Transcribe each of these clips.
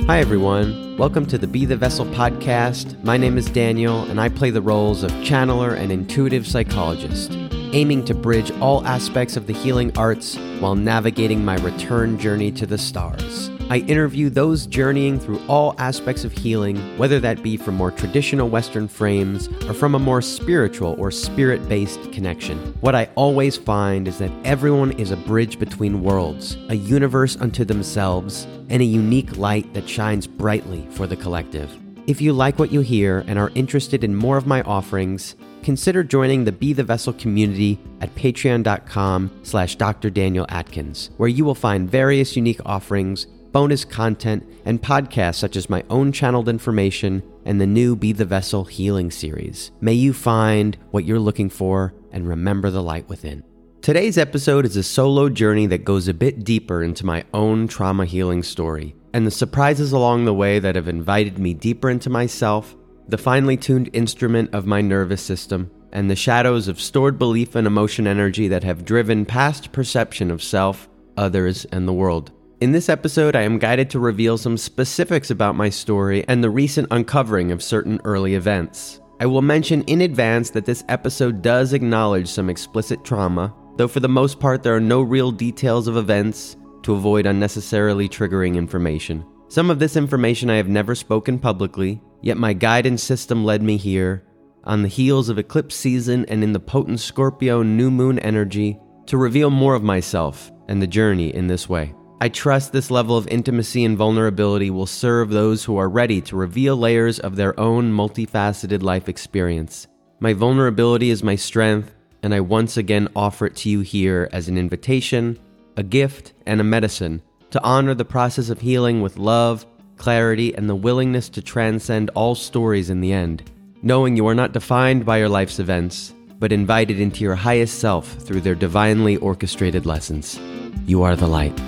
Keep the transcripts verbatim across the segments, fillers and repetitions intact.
Hi everyone, welcome to the Be the Vessel podcast. My name is Daniel and I play the roles of channeler and intuitive psychologist, aiming to bridge all aspects of the healing arts while navigating my return journey to the stars. I interview those journeying through all aspects of healing, whether that be from more traditional Western frames or from a more spiritual or spirit-based connection. What I always find is that everyone is a bridge between worlds, a universe unto themselves, and a unique light that shines brightly for the collective. If you like what you hear and are interested in more of my offerings, consider joining the Be the Vessel community at patreon.com slash Dr. Daniel Atkins, where you will find various unique offerings, bonus content, and podcasts such as my own channeled information and the new Be the Vessel healing series. May you find what you're looking for and remember the light within. Today's episode is a solo journey that goes a bit deeper into my own trauma healing story and the surprises along the way that have invited me deeper into myself, the finely tuned instrument of my nervous system, and the shadows of stored belief and emotion energy that have driven past perception of self, others, and the world. In this episode, I am guided to reveal some specifics about my story and the recent uncovering of certain early events. I will mention in advance that this episode does acknowledge some explicit trauma, though for the most part there are no real details of events to avoid unnecessarily triggering information. Some of this information I have never spoken publicly, yet my guidance system led me here, on the heels of eclipse season and in the potent Scorpio new moon energy, to reveal more of myself and the journey in this way. I trust this level of intimacy and vulnerability will serve those who are ready to reveal layers of their own multifaceted life experience. My vulnerability is my strength, and I once again offer it to you here as an invitation, a gift, and a medicine to honor the process of healing with love, clarity, and the willingness to transcend all stories in the end, knowing you are not defined by your life's events, but invited into your highest self through their divinely orchestrated lessons. You are the light.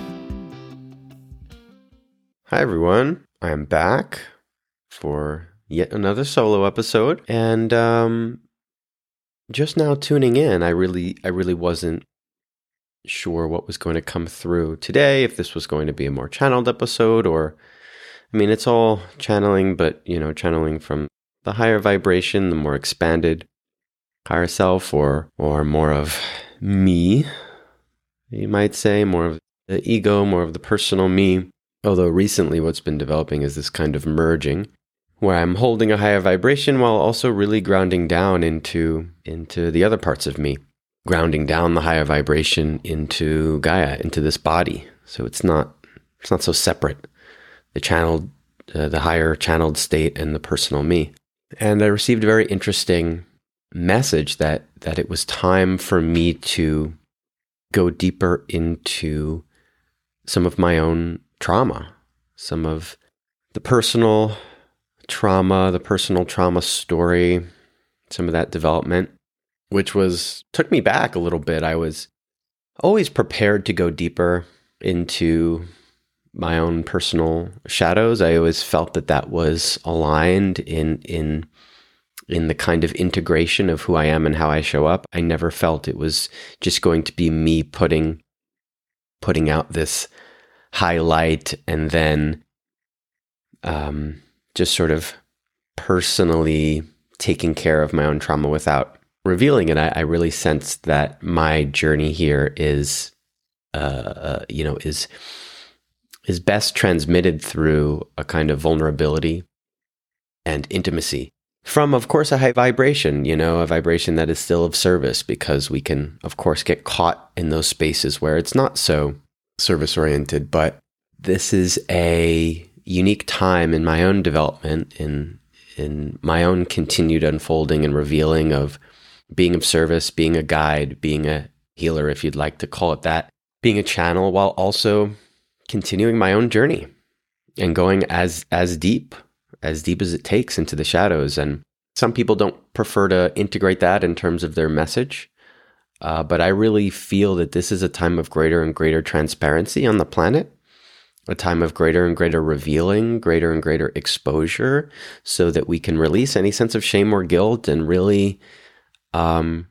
Hi everyone, I am back for yet another solo episode, and um, just now tuning in, I really, I really wasn't sure what was going to come through today, if this was going to be a more channeled episode, or, I mean, it's all channeling, but, you know, channeling from the higher vibration, the more expanded higher self, or, or more of me, you might say, more of the ego, more of the personal me. Although recently what's been developing is this kind of merging where I'm holding a higher vibration while also really grounding down into into the other parts of me, grounding down the higher vibration into Gaia, into this body. So it's not it's not so separate, the channeled, uh, the higher channeled state and the personal me. And I received a very interesting message that that it was time for me to go deeper into some of my own trauma, some of the personal trauma, the personal trauma story, some of that development, which was, took me back a little bit. I was always prepared to go deeper into my own personal shadows. I always felt that that was aligned in, in, in the kind of integration of who I am and how I show up. I never felt it was just going to be me putting, putting out this highlight and then um, just sort of personally taking care of my own trauma without revealing it. I, I really sensed that my journey here is, uh, uh, you know, is is best transmitted through a kind of vulnerability and intimacy from, of course, a high vibration, you know, a vibration that is still of service, because we can, of course, get caught in those spaces where it's not so service-oriented. But this is a unique time in my own development, in in my own continued unfolding and revealing of being of service, being a guide, being a healer, if you'd like to call it that, being a channel, while also continuing my own journey and going as as deep, as deep as it takes into the shadows. And some people don't prefer to integrate that in terms of their message. Uh, but I really feel that this is a time of greater and greater transparency on the planet, a time of greater and greater revealing, greater and greater exposure, so that we can release any sense of shame or guilt and really um,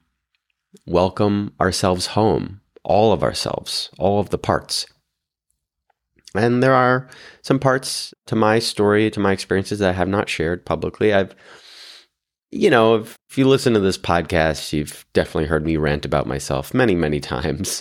welcome ourselves home, all of ourselves, all of the parts. And there are some parts to my story, to my experiences that I have not shared publicly. I've, you know, if, if you listen to this podcast, you've definitely heard me rant about myself many, many times.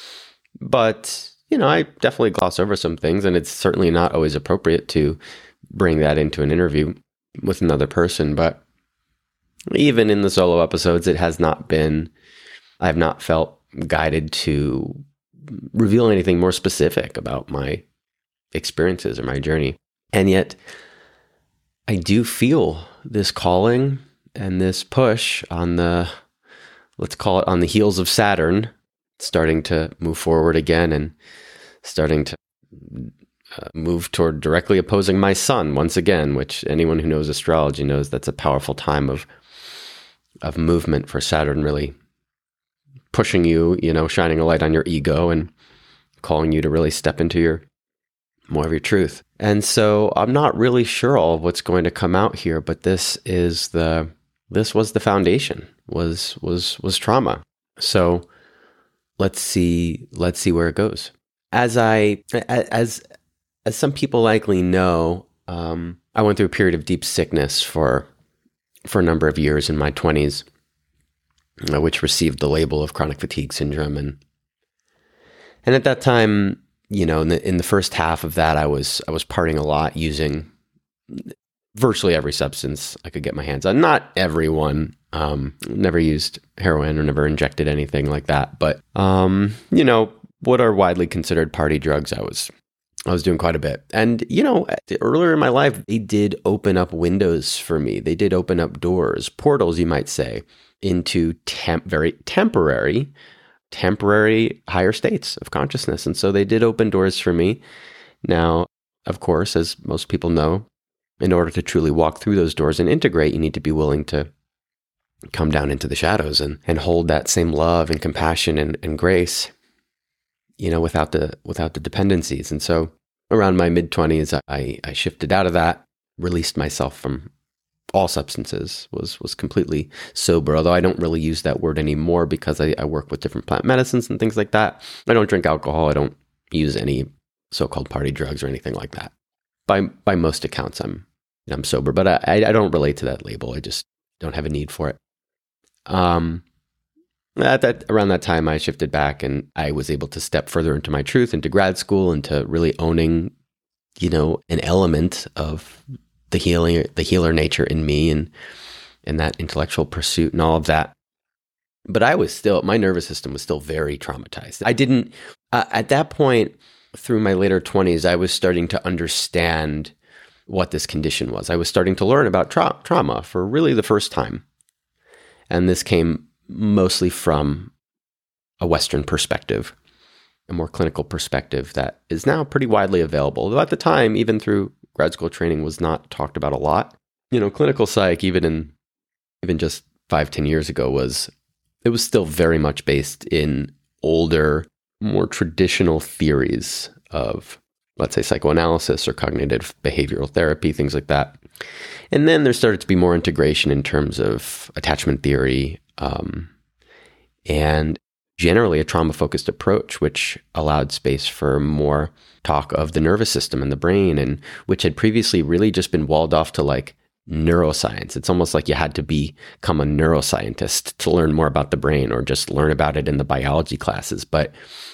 But, you know, I definitely gloss over some things, and it's certainly not always appropriate to bring that into an interview with another person. But even in the solo episodes, it has not been, I have not felt guided to reveal anything more specific about my experiences or my journey. And yet I do feel this calling and this push on the, let's call it on the heels of Saturn, starting to move forward again and starting to uh, move toward directly opposing my sun once again, which anyone who knows astrology knows that's a powerful time of of movement for Saturn, really pushing you, you know, shining a light on your ego and calling you to really step into your more of your truth. And so I'm not really sure all of what's going to come out here, but this is the this was the foundation, was was was trauma. So let's see let's see where it goes. As I as as some people likely know, um, I went through a period of deep sickness for for a number of years in my twenties, uh, which received the label of chronic fatigue syndrome. And and at that time, you know, in the in the first half of that, I was I was partying a lot, using virtually every substance I could get my hands on. Not everyone. Um, never used heroin or never injected anything like that. But um, you know, what are widely considered party drugs, I was I was doing quite a bit. And you know, earlier in my life, they did open up windows for me. They did open up doors, portals, you might say, into temp very temporary. temporary higher states of consciousness. And so they did open doors for me. Now, of course, as most people know, in order to truly walk through those doors and integrate, you need to be willing to come down into the shadows and, and hold that same love and compassion and, and grace, you know, without the without the dependencies. And so around my mid-twenties, I, I shifted out of that, released myself from all substances, was was completely sober, although I don't really use that word anymore because I, I work with different plant medicines and things like that. I don't drink alcohol. I don't use any so-called party drugs or anything like that. By by most accounts, I'm I'm sober, but I, I don't relate to that label. I just don't have a need for it. Um, at that around that time, I shifted back and I was able to step further into my truth, into grad school, into really owning, you know, an element of the healing, the healer nature in me, and and that intellectual pursuit and all of that. But I was still, my nervous system was still very traumatized. I didn't, uh, at that point, through my later twenties, I was starting to understand what this condition was. I was starting to learn about tra- trauma for really the first time. And this came mostly from a Western perspective, a more clinical perspective that is now pretty widely available. Though at the time, even through grad school training, was not talked about a lot. You know, clinical psych, even in even just five, ten years ago, was it was still very much based in older, more traditional theories of, let's say, psychoanalysis or cognitive behavioral therapy, things like that. And then there started to be more integration in terms of attachment theory, um, and generally a trauma-focused approach, which allowed space for more talk of the nervous system and the brain, and which had previously really just been walled off to like neuroscience. It's almost like you had to become a neuroscientist to learn more about the brain, or just learn about it in the biology classes. But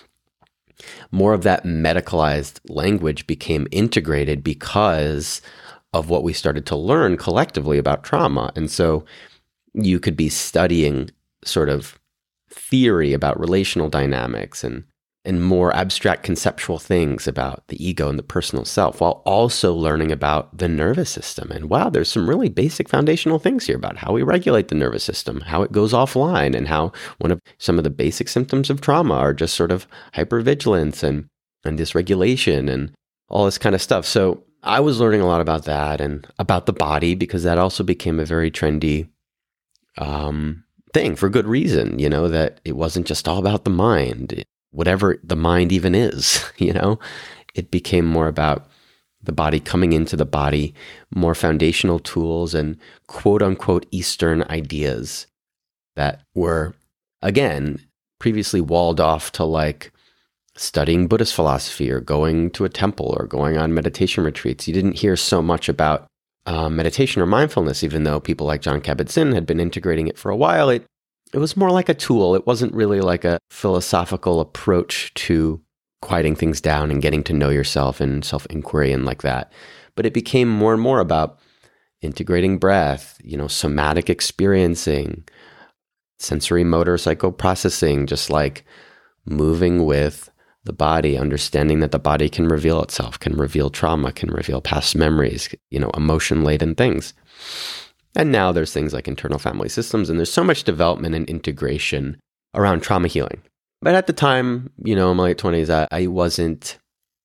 more of that medicalized language became integrated because of what we started to learn collectively about trauma. And so you could be studying sort of theory about relational dynamics and and more abstract conceptual things about the ego and the personal self, while also learning about the nervous system. And wow, there's some really basic foundational things here about how we regulate the nervous system, how it goes offline, and how one of some of the basic symptoms of trauma are just sort of hypervigilance and, and dysregulation and all this kind of stuff. So I was learning a lot about that and about the body, because that also became a very trendy um, thing for good reason, you know, that it wasn't just all about the mind. Whatever the mind even is, you know, it became more about the body coming into the body, more foundational tools and quote unquote Eastern ideas that were, again, previously walled off to like studying Buddhist philosophy or going to a temple or going on meditation retreats. You didn't hear so much about uh, meditation or mindfulness, even though people like Jon Kabat-Zinn had been integrating it for a while. It, it was more like a tool. It wasn't really like a philosophical approach to quieting things down and getting to know yourself and self-inquiry and like that. But it became more and more about integrating breath, you know, somatic experiencing, sensory motor psychoprocessing, just like moving with the body, understanding that the body can reveal itself, can reveal trauma, can reveal past memories, you know, emotion-laden things. And now there's things like internal family systems, and there's so much development and integration around trauma healing. But at the time, you know, in my late twenties, I, I wasn't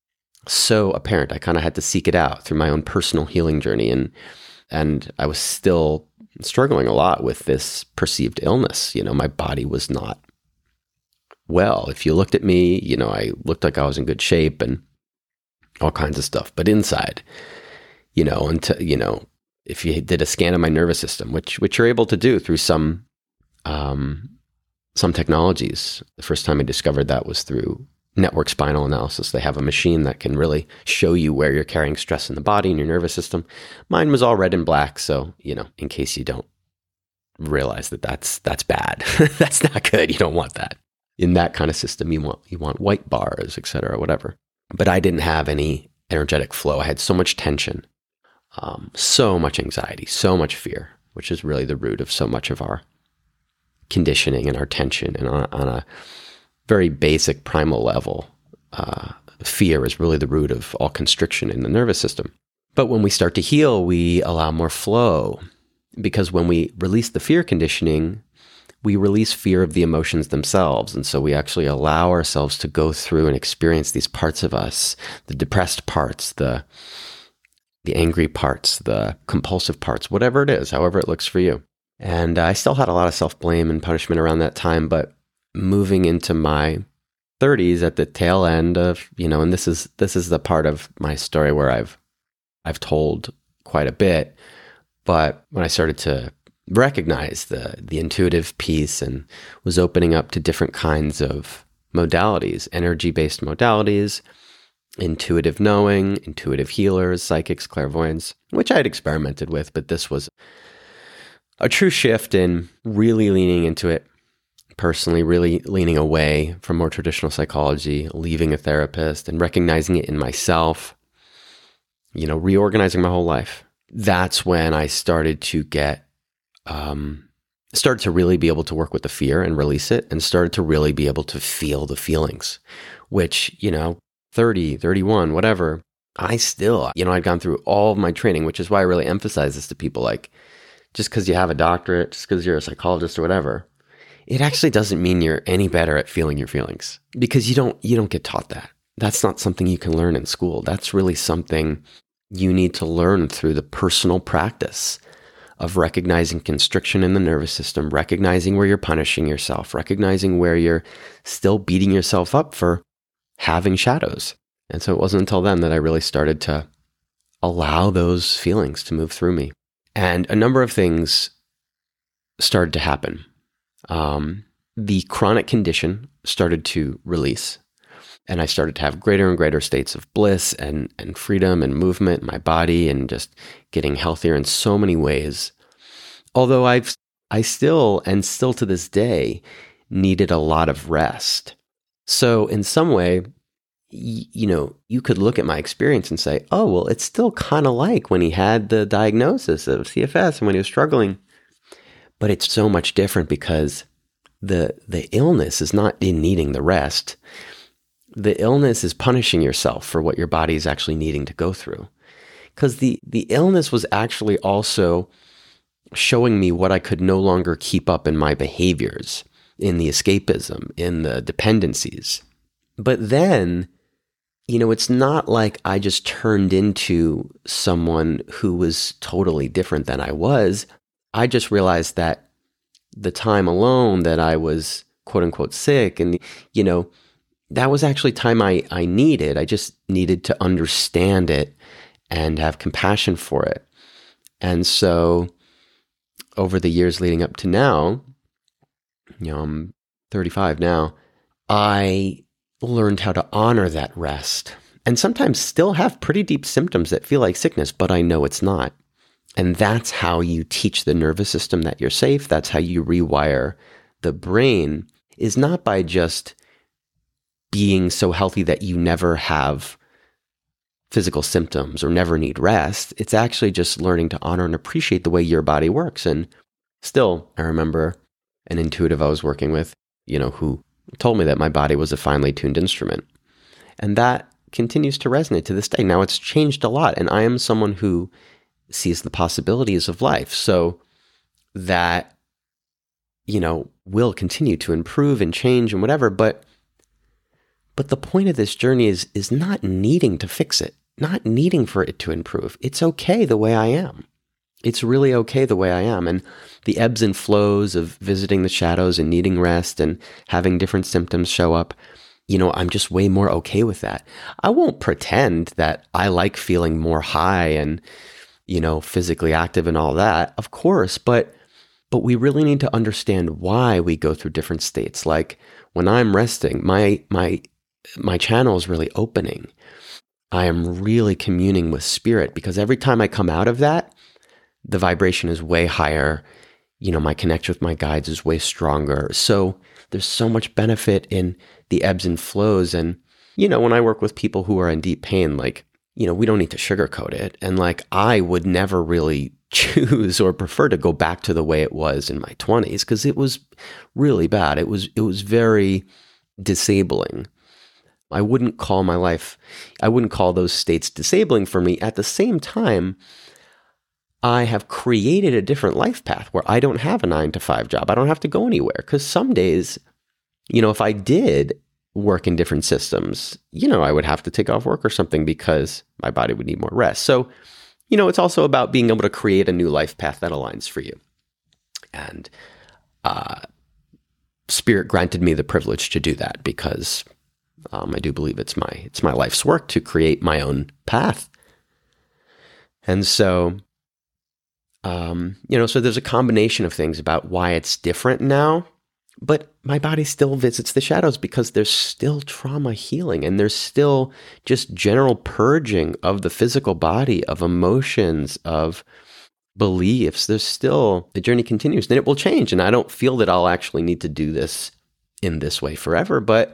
so apparent. I kind of had to seek it out through my own personal healing journey. And and I was still struggling a lot with this perceived illness. You know, my body was not well. If you looked at me, you know, I looked like I was in good shape and all kinds of stuff. But inside, you know, until, you know, if you did a scan of my nervous system, which which you're able to do through some um, some technologies. The first time I discovered that was through network spinal analysis. They have a machine that can really show you where you're carrying stress in the body and your nervous system. Mine was all red and black, so, you know, in case you don't realize that that's that's bad, that's not good. You don't want that. In that kind of system, you want you want white bars, et cetera, whatever. But I didn't have any energetic flow. I had so much tension, um, so much anxiety, so much fear, which is really the root of so much of our conditioning and our tension. And on, on a very basic primal level, uh, fear is really the root of all constriction in the nervous system. But when we start to heal, we allow more flow, because when we release the fear conditioning, we release fear of the emotions themselves. And so we actually allow ourselves to go through and experience these parts of us, the depressed parts, the the angry parts, the compulsive parts, whatever it is, however it looks for you. And I still had a lot of self-blame and punishment around that time, but moving into my thirties at the tail end of, you know, and this is this is the part of my story where I've I've told quite a bit, but when I started to recognize the the intuitive piece and was opening up to different kinds of modalities, energy-based modalities, intuitive knowing, intuitive healers, psychics, clairvoyants, which I had experimented with, but this was a true shift in really leaning into it personally, really leaning away from more traditional psychology, leaving a therapist and recognizing it in myself, you know, reorganizing my whole life. That's when I started to get, um, started to really be able to work with the fear and release it, and started to really be able to feel the feelings, which, you know, thirty, thirty-one, whatever, I still, you know, I'd gone through all of my training, which is why I really emphasize this to people. Like, just because you have a doctorate, just because you're a psychologist or whatever, it actually doesn't mean you're any better at feeling your feelings, because you don't you don't get taught that. That's not something you can learn in school. That's really something you need to learn through the personal practice of recognizing constriction in the nervous system, recognizing where you're punishing yourself, recognizing where you're still beating yourself up for having shadows. And so it wasn't until then that I really started to allow those feelings to move through me. And a number of things started to happen. Um, the chronic condition started to release, and I started to have greater and greater states of bliss and, and freedom and movement in my body, and just getting healthier in so many ways. Although I've, I still, and still to this day, needed a lot of rest. So in some way, you know, you could look at my experience and say, oh, well, it's still kind of like when he had the diagnosis of C F S and when he was struggling. But it's so much different, because the the illness is not in needing the rest. The illness is punishing yourself for what your body is actually needing to go through. Because the, the illness was actually also showing me what I could no longer keep up in my behaviors, in the escapism, in the dependencies. But then, you know, it's not like I just turned into someone who was totally different than I was. I just realized that the time alone that I was quote unquote sick, and, you know, that was actually time I, I needed. I just needed to understand it and have compassion for it. And so over the years leading up to now, you know, I'm thirty-five now, I learned how to honor that rest, and sometimes still have pretty deep symptoms that feel like sickness, but I know it's not. And that's how you teach the nervous system that you're safe. That's how you rewire the brain, is not by just being so healthy that you never have physical symptoms or never need rest. It's actually just learning to honor and appreciate the way your body works. And still, I remember an intuitive I was working with, you know, who told me that my body was a finely tuned instrument. And that continues to resonate to this day. Now, it's changed a lot, and I am someone who sees the possibilities of life. So that, you know, will continue to improve and change and whatever. But but the point of this journey is is not needing to fix it, not needing for it to improve. It's okay the way I am. It's really okay the way I am. And the ebbs and flows of visiting the shadows and needing rest and having different symptoms show up, you know, I'm just way more okay with that. I won't pretend that I like feeling more high and, you know, physically active and all that, of course, but but we really need to understand why we go through different states. Like when I'm resting, my my my channel is really opening. I am really communing with spirit, because every time I come out of that, the vibration is way higher. You know, my connection with my guides is way stronger. So there's so much benefit in the ebbs and flows. And, you know, when I work with people who are in deep pain, like, you know, we don't need to sugarcoat it. And like, I would never really choose or prefer to go back to the way it was in my twenties, because it was really bad. It was, it was very disabling. I wouldn't call my life, I wouldn't call those states disabling for me. At the same time, I have created a different life path where I don't have a nine to five job. I don't have to go anywhere, because some days, you know, if I did work in different systems, you know, I would have to take off work or something because my body would need more rest. So, you know, it's also about being able to create a new life path that aligns for you. And uh, Spirit granted me the privilege to do that, because um, I do believe it's my it's my life's work to create my own path. And so, um, you know, so there's a combination of things about why it's different now. But my body still visits the shadows because there's still trauma healing, and there's still just general purging of the physical body, of emotions, of beliefs. There's still, the journey continues, and it will change. And I don't feel that I'll actually need to do this in this way forever. But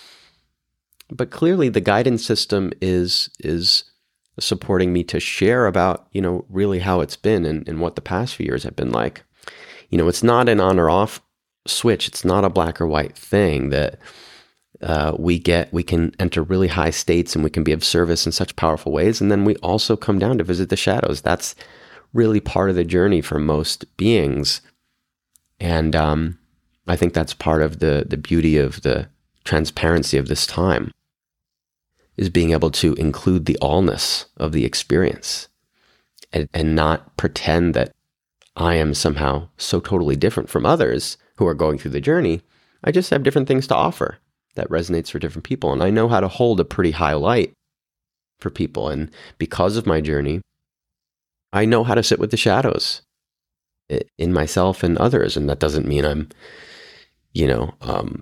but clearly the guidance system is is supporting me to share about, you know, really how it's been and, and what the past few years have been like. You know, it's not an on or off switch. It's not a black or white thing that uh, we get. We can enter really high states and we can be of service in such powerful ways. And then we also come down to visit the shadows. That's really part of the journey for most beings. And um, I think that's part of the the beauty of the transparency of this time, is being able to include the allness of the experience and, and not pretend that I am somehow so totally different from others who are going through the journey. I just have different things to offer that resonates for different people. And I know how to hold a pretty high light for people. And because of my journey, I know how to sit with the shadows in myself and others. And that doesn't mean I'm, you know, um,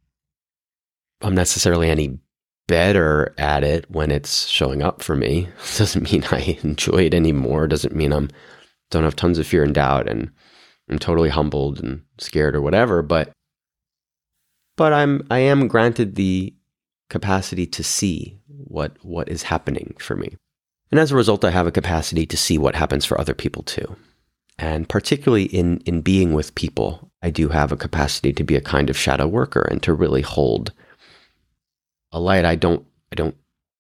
I'm necessarily any better at it when it's showing up for me. It doesn't mean I enjoy it anymore. It doesn't mean I'm don't have tons of fear and doubt and I'm totally humbled and scared or whatever, but but I'm I am granted the capacity to see what what is happening for me. And as a result, I have a capacity to see what happens for other people too. And particularly in in being with people, I do have a capacity to be a kind of shadow worker and to really hold a light. I don't I don't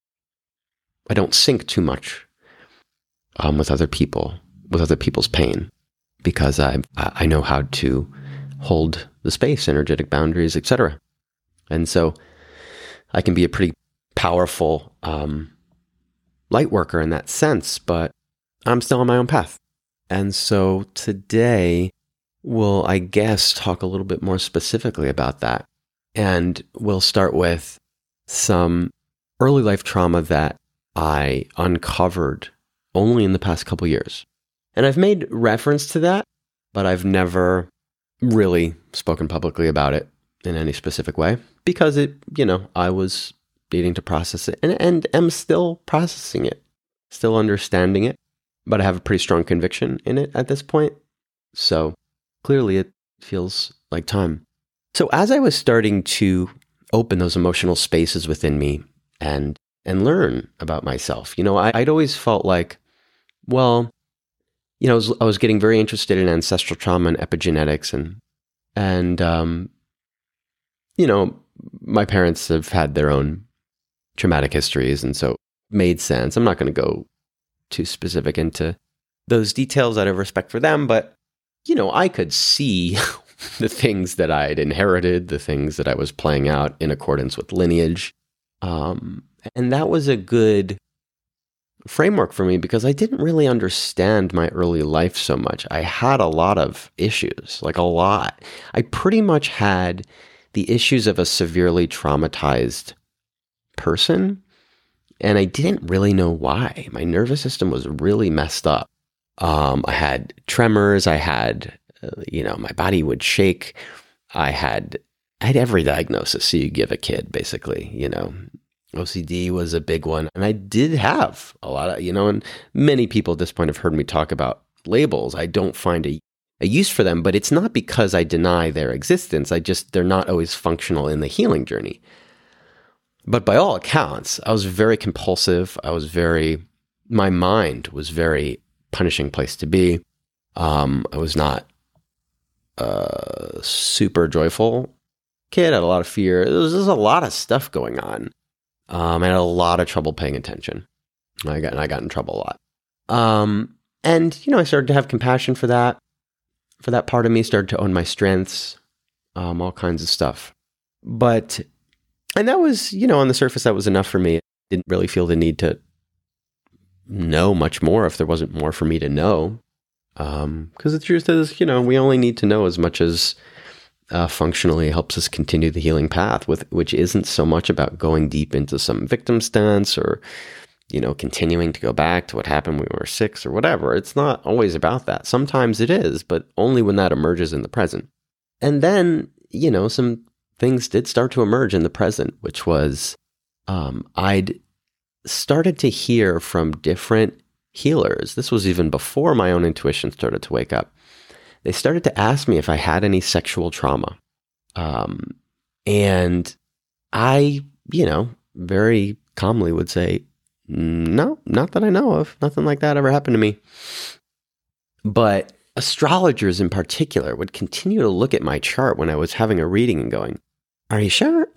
I don't sync too much um, with other people, with other people's pain, because I I know how to hold the space, energetic boundaries, et cetera. And so I can be a pretty powerful um, light worker in that sense, but I'm still on my own path. And so today we'll, I guess, talk a little bit more specifically about that. And we'll start with some early life trauma that I uncovered only in the past couple years. And I've made reference to that, but I've never really spoken publicly about it. in any specific way because it, you know, I was needing to process it and, and am still processing it, still understanding it, but I have a pretty strong conviction in it at this point. So clearly it feels like time. So as I was starting to open those emotional spaces within me and and learn about myself, you know, I, I'd always felt like, well, you know, I was, I was getting very interested in ancestral trauma and epigenetics, and and um, you know, my parents have had their own traumatic histories, and so it made sense. I'm not going to go too specific into those details out of respect for them, but you know, I could see the things that I'd inherited, the things that I was playing out in accordance with lineage. Um, and that was a good framework for me because I didn't really understand my early life so much. I had a lot of issues, like a lot. I pretty much had the issues of a severely traumatized person, and I didn't really know why. My nervous system was really messed up. Um, I had tremors. I had, uh, you know, my body would shake. I had, I had every diagnosis you give a kid, basically. You know, O C D was a big one, and I did have a lot of, you know, and many people at this point have heard me talk about labels. I don't find a, a use for them, but it's not because I deny their existence. I just, they're not always functional in the healing journey. But by all accounts, I was very compulsive. I was very, my mind was very punishing place to be. Um, I was not a super joyful kid. I had a lot of fear. There was, there was a lot of stuff going on. Um, I had a lot of trouble paying attention. I got, and I got in trouble a lot. Um, and, you know, I started to have compassion for that, for that part of me, started to own my strengths, um, all kinds of stuff. But, and that was, you know, on the surface, that was enough for me. I didn't really feel the need to know much more if there wasn't more for me to know. Um, because the truth is, you know, we only need to know as much as uh, functionally helps us continue the healing path, with which isn't so much about going deep into some victim stance or, you know, continuing to go back to what happened when we were six or whatever. It's not always about that. Sometimes it is, but only when that emerges in the present. And then, you know, some things did start to emerge in the present, which was um, I'd started to hear from different healers. This was even before my own intuition started to wake up. They started to ask me if I had any sexual trauma. Um, and I, you know, very calmly would say, no, not that I know of. Nothing like that ever happened to me. But astrologers in particular would continue to look at my chart when I was having a reading and going, are you sure?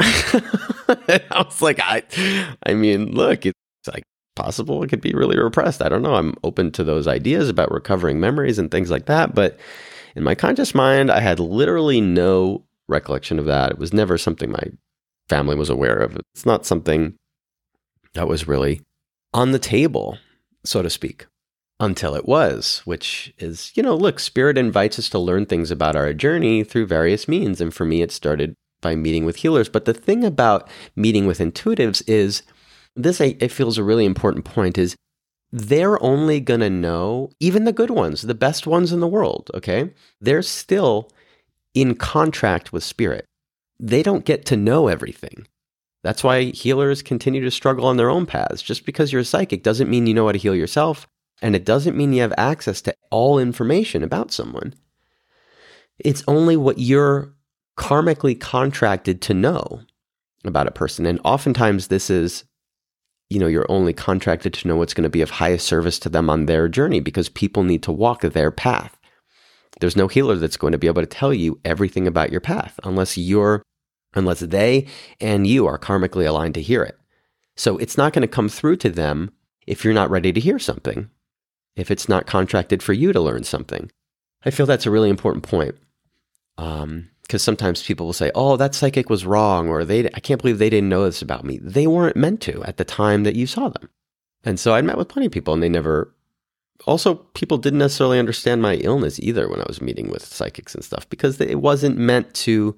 I was like, I, I mean, look, it's like possible it could be really repressed. I don't know. I'm open to those ideas about recovering memories and things like that. But in my conscious mind, I had literally no recollection of that. It was never something my family was aware of. It's not something that was really on the table, so to speak, until it was, which is, you know, look, Spirit invites us to learn things about our journey through various means. And for me, it started by meeting with healers. But the thing about meeting with intuitives is, this I, I feel is a really important point, is they're only going to know, even the good ones, the best ones in the world, okay? They're still in contract with Spirit. They don't get to know everything. That's why healers continue to struggle on their own paths. Just because you're a psychic doesn't mean you know how to heal yourself, and it doesn't mean you have access to all information about someone. It's only what you're karmically contracted to know about a person. And oftentimes this is, you know, you're only contracted to know what's going to be of highest service to them on their journey, because people need to walk their path. There's no healer that's going to be able to tell you everything about your path unless you're, unless they and you are karmically aligned to hear it. So it's not going to come through to them if you're not ready to hear something, if it's not contracted for you to learn something. I feel that's a really important point. Um, because sometimes people will say, oh, that psychic was wrong, or they, I can't believe they didn't know this about me. They weren't meant to at the time that you saw them. And so I met with plenty of people, and they never, also people didn't necessarily understand my illness either when I was meeting with psychics and stuff, because it wasn't meant to,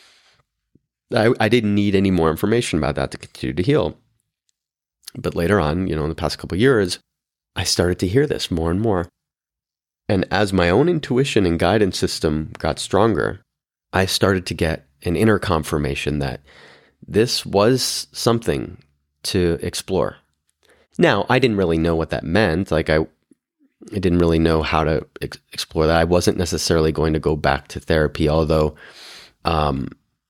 I, I didn't need any more information about that to continue to heal. But later on, you know, in the past couple of years, I started to hear this more and more. And as my own intuition and guidance system got stronger, I started to get an inner confirmation that this was something to explore. Now, I didn't really know what that meant. Like I, I didn't really know how to ex- explore that. I wasn't necessarily going to go back to therapy, although um,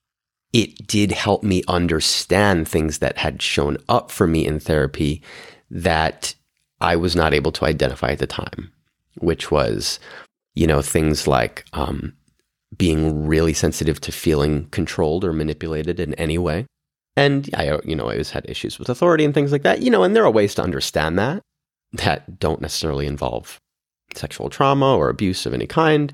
it did help me understand things that had shown up for me in therapy that I was not able to identify at the time, which was, you know, things like um, being really sensitive to feeling controlled or manipulated in any way. And I, you know, I always had issues with authority and things like that, you know, and there are ways to understand that, that don't necessarily involve sexual trauma or abuse of any kind.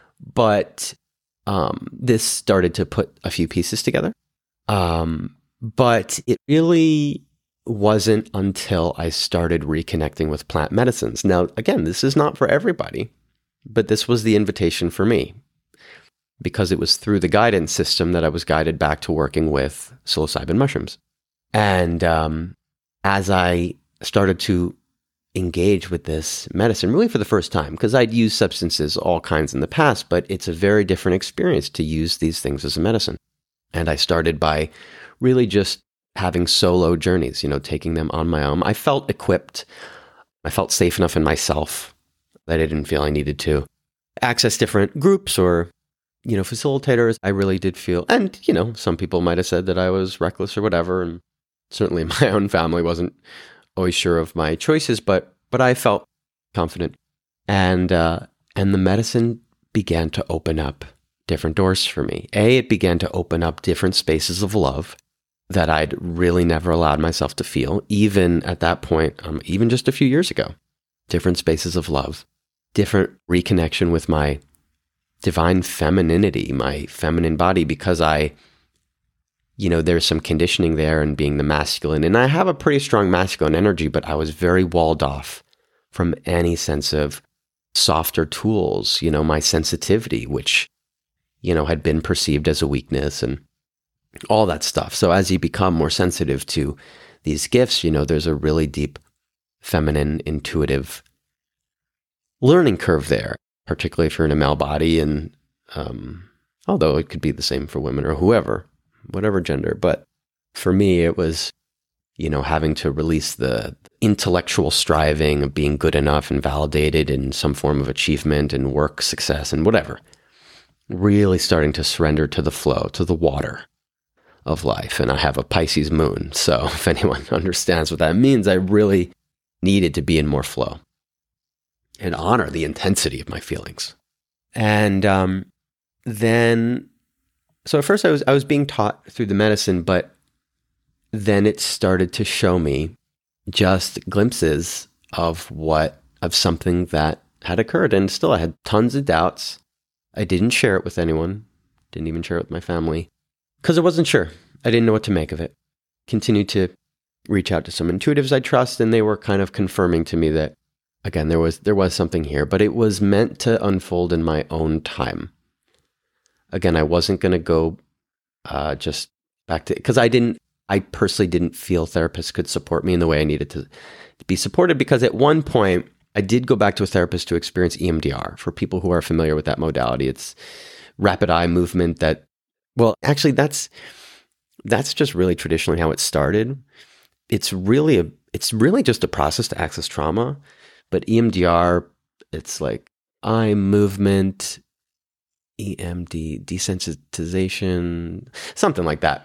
But um, this started to put a few pieces together. Um, but it really wasn't until I started reconnecting with plant medicines. Now, again, this is not for everybody, but this was the invitation for me, because it was through the guidance system that I was guided back to working with psilocybin mushrooms. And um, as I started to engage with this medicine, really for the first time, because I'd used substances all kinds in the past, but it's a very different experience to use these things as a medicine. And I started by really just having solo journeys, you know, taking them on my own. I felt equipped. I felt safe enough in myself that I didn't feel I needed to access different groups or you know, facilitators. I really did feel, and, you know, some people might have said that I was reckless or whatever. And certainly my own family wasn't always sure of my choices, but, but I felt confident. And, uh, and the medicine began to open up different doors for me. A, it began to open up different spaces of love that I'd really never allowed myself to feel, even at that point, um, even just a few years ago. Different spaces of love, different reconnection with my divine femininity, my feminine body, because I, you know, there's some conditioning there and being the masculine. And I have a pretty strong masculine energy, but I was very walled off from any sense of softer tools, you know, my sensitivity, which, you know, had been perceived as a weakness and all that stuff. So as you become more sensitive to these gifts, you know, there's a really deep feminine, intuitive learning curve there, particularly if you're in a male body, and um, although it could be the same for women or whoever, whatever gender. But for me, it was, you know, having to release the intellectual striving of being good enough and validated in some form of achievement and work success and whatever. Really starting to surrender to the flow, to the water of life. And I have a Pisces moon. So if anyone understands what that means, I really needed to be in more flow and honor the intensity of my feelings. And um, then, so at first I was I was being taught through the medicine, but then it started to show me just glimpses of what, of something that had occurred. And still I had tons of doubts. I didn't share it with anyone, didn't even share it with my family, because I wasn't sure. I didn't know what to make of it. Continued to reach out to some intuitives I trust, and they were kind of confirming to me that, again, there was there was something here, but it was meant to unfold in my own time. Again, I wasn't going to go uh, just back to, because I didn't, I personally didn't feel therapists could support me in the way I needed to, to be supported, because at one point, I did go back to a therapist to experience E M D R. For people who are familiar with that modality, it's rapid eye movement that, well, actually, that's that's just really traditionally how it started. It's really a, it's really just a process to access trauma. But E M D R, it's like eye movement, E M D, desensitization, something like that.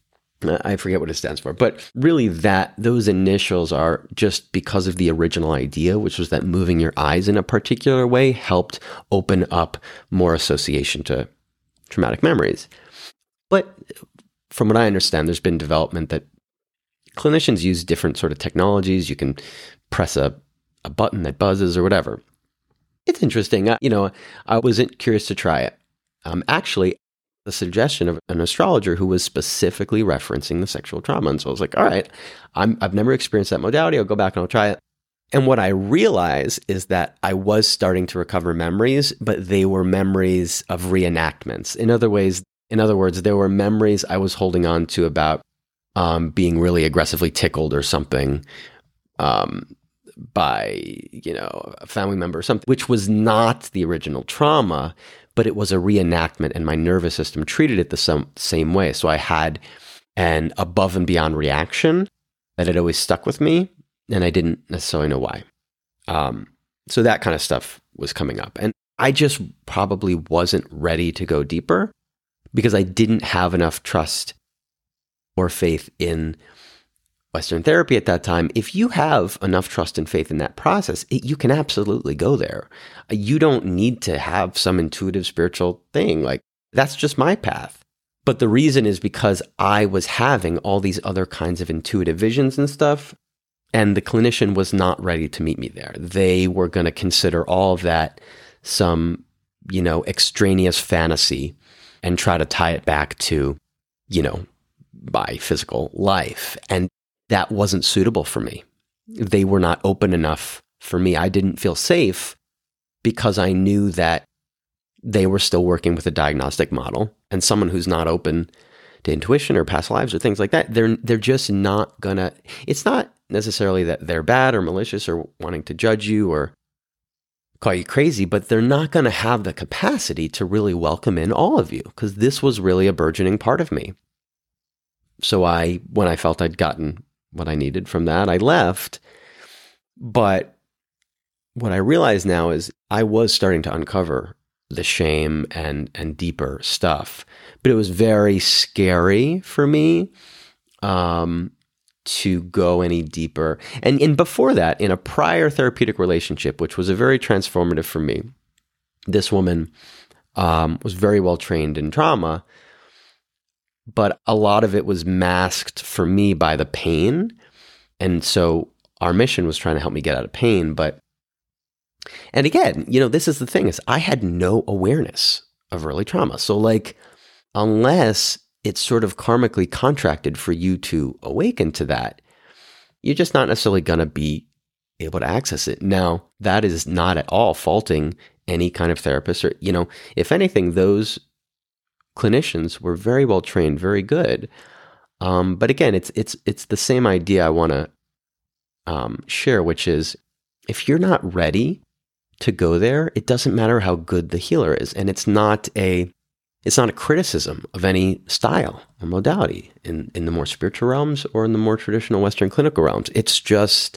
I forget what it stands for. But really that, those initials are just because of the original idea, which was that moving your eyes in a particular way helped open up more association to traumatic memories. But from what I understand, there's been development that clinicians use different sort of technologies. You can press a a button that buzzes or whatever. It's interesting. I, you know, I wasn't curious to try it. Um, actually, the suggestion of an astrologer who was specifically referencing the sexual trauma. And so I was like, all right, I'm, I've never experienced that modality. I'll go back and I'll try it. And what I realized is that I was starting to recover memories, but they were memories of reenactments. In other ways, in other words, there were memories I was holding on to about um, being really aggressively tickled or something, um, by, you know, a family member or something, which was not the original trauma, but it was a reenactment and my nervous system treated it the some, same way. So I had an above and beyond reaction that had always stuck with me, and I didn't necessarily know why. Um, so that kind of stuff was coming up. And I just probably wasn't ready to go deeper because I didn't have enough trust or faith in Western therapy at that time. If you have enough trust and faith in that process, it, you can absolutely go there. You don't need to have some intuitive spiritual thing. Like, that's just my path. But the reason is because I was having all these other kinds of intuitive visions and stuff, and the clinician was not ready to meet me there. They were going to consider all of that some, you know, extraneous fantasy and try to tie it back to, you know, my physical life. And that wasn't suitable for me. They were not open enough for me. I didn't feel safe because I knew that they were still working with a diagnostic model, and someone who's not open to intuition or past lives or things like that, they're they're just not gonna, it's not necessarily that they're bad or malicious or wanting to judge you or call you crazy, but they're not gonna have the capacity to really welcome in all of you, because this was really a burgeoning part of me. So I, when I felt I'd gotten what I needed from that, I left. But what I realize now is I was starting to uncover the shame and and deeper stuff, but it was very scary for me um, to go any deeper. And and before that, in a prior therapeutic relationship, which was a very transformative for me, this woman um, was very well trained in trauma, but a lot of it was masked for me by the pain. And so our mission was trying to help me get out of pain, but and again, you know, this is the thing, is I had no awareness of early trauma. So like, unless it's sort of karmically contracted for you to awaken to that, you're just not necessarily going to be able to access it. Now, that is not at all faulting any kind of therapist, or, you know, if anything, those clinicians were very well trained, very good. Um, but again, it's it's it's the same idea I want to um, share, which is if you're not ready to go there, it doesn't matter how good the healer is, and it's not a it's not a criticism of any style or modality in in the more spiritual realms or in the more traditional Western clinical realms. It's just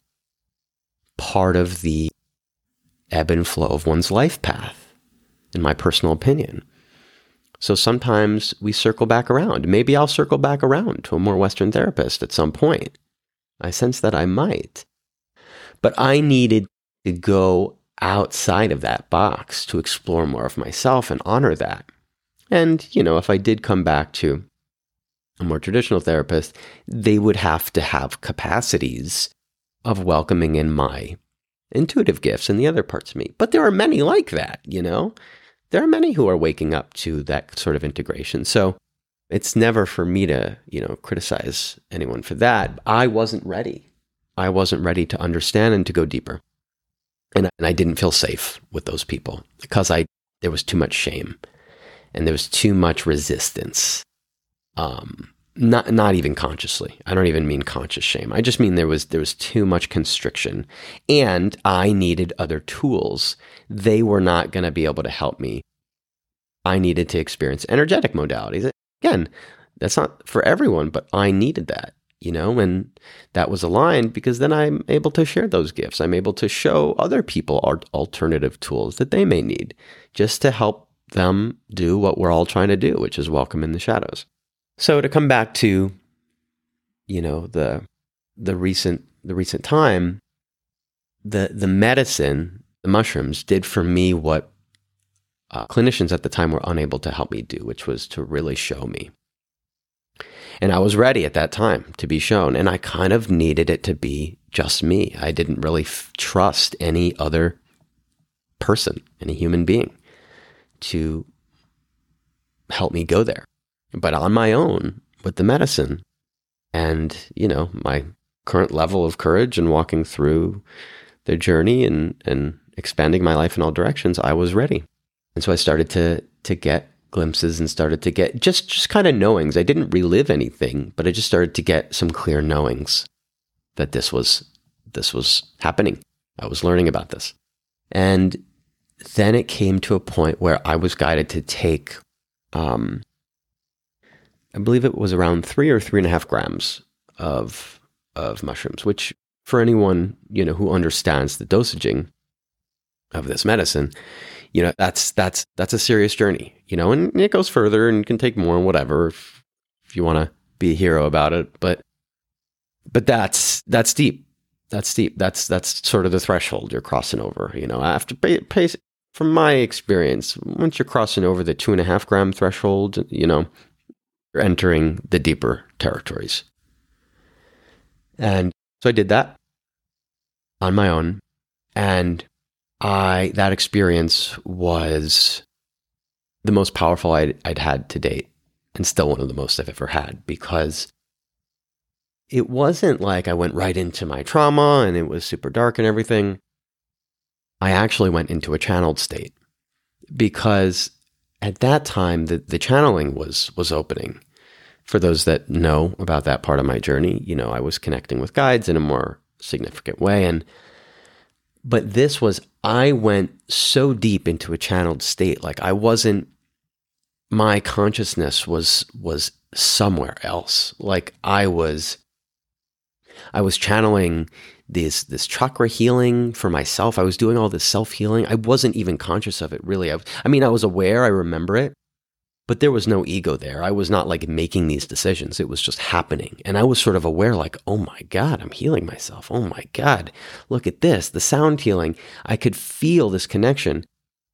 part of the ebb and flow of one's life path, in my personal opinion. So sometimes we circle back around. Maybe I'll circle back around to a more Western therapist at some point. I sense that I might. But I needed to go outside of that box to explore more of myself and honor that. And, you know, if I did come back to a more traditional therapist, they would have to have capacities of welcoming in my intuitive gifts and the other parts of me. But there are many like that, you know? There are many who are waking up to that sort of integration. So it's never for me to, you know, criticize anyone for that. I wasn't ready. I wasn't ready to understand and to go deeper. And, and I didn't feel safe with those people because I there was too much shame and there was too much resistance. Um, not not even consciously. I don't even mean conscious shame. I just mean there was there was too much constriction, and I needed other tools. They were not going to be able to help me. I needed to experience energetic modalities. Again, that's not for everyone, but I needed that, you know, and that was aligned because then I'm able to share those gifts. I'm able to show other people alternative tools that they may need just to help them do what we're all trying to do, which is welcome in the shadows. So to come back to, you know, the the recent the recent time, the the medicine, the mushrooms did for me what uh, clinicians at the time were unable to help me do, which was to really show me. And I was ready at that time to be shown, and I kind of needed it to be just me. I didn't really f- trust any other person, any human being, to help me go there. But on my own with the medicine and, you know, my current level of courage and walking through the journey and, and expanding my life in all directions, I was ready. And so I started to to get glimpses and started to get just, just kind of knowings. I didn't relive anything, but I just started to get some clear knowings that this was this was happening. I was learning about this. And then it came to a point where I was guided to take, um, I believe it was around three or three and a half grams of of mushrooms, which for anyone, you know, who understands the dosaging of this medicine, you know, that's that's that's a serious journey, you know, and it goes further and can take more and whatever if, if you want to be a hero about it, but but that's that's deep. That's deep. That's that's sort of the threshold you're crossing over, you know. After pay, pay, from my experience, once you're crossing over the two and a half gram threshold, you know, you're entering the deeper territories. And so I did that on my own, and I that experience was the most powerful I'd, I'd had to date, and still one of the most I've ever had, because it wasn't like I went right into my trauma and it was super dark and everything. I actually went into a channeled state, because at that time the, the channeling was was opening. For those that know about that part of my journey, you know, I was connecting with guides in a more significant way. And but this was, I went so deep into a channeled state, like I wasn't, my consciousness was was somewhere else. Like I was I was channeling this this chakra healing for myself. I was doing all this self-healing. I wasn't even conscious of it, really. I, I mean, I was aware, I remember it, but there was no ego there. I was not like making these decisions. It was just happening. And I was sort of aware, like, oh my God, I'm healing myself. Oh my God, look at this, the sound healing. I could feel this connection.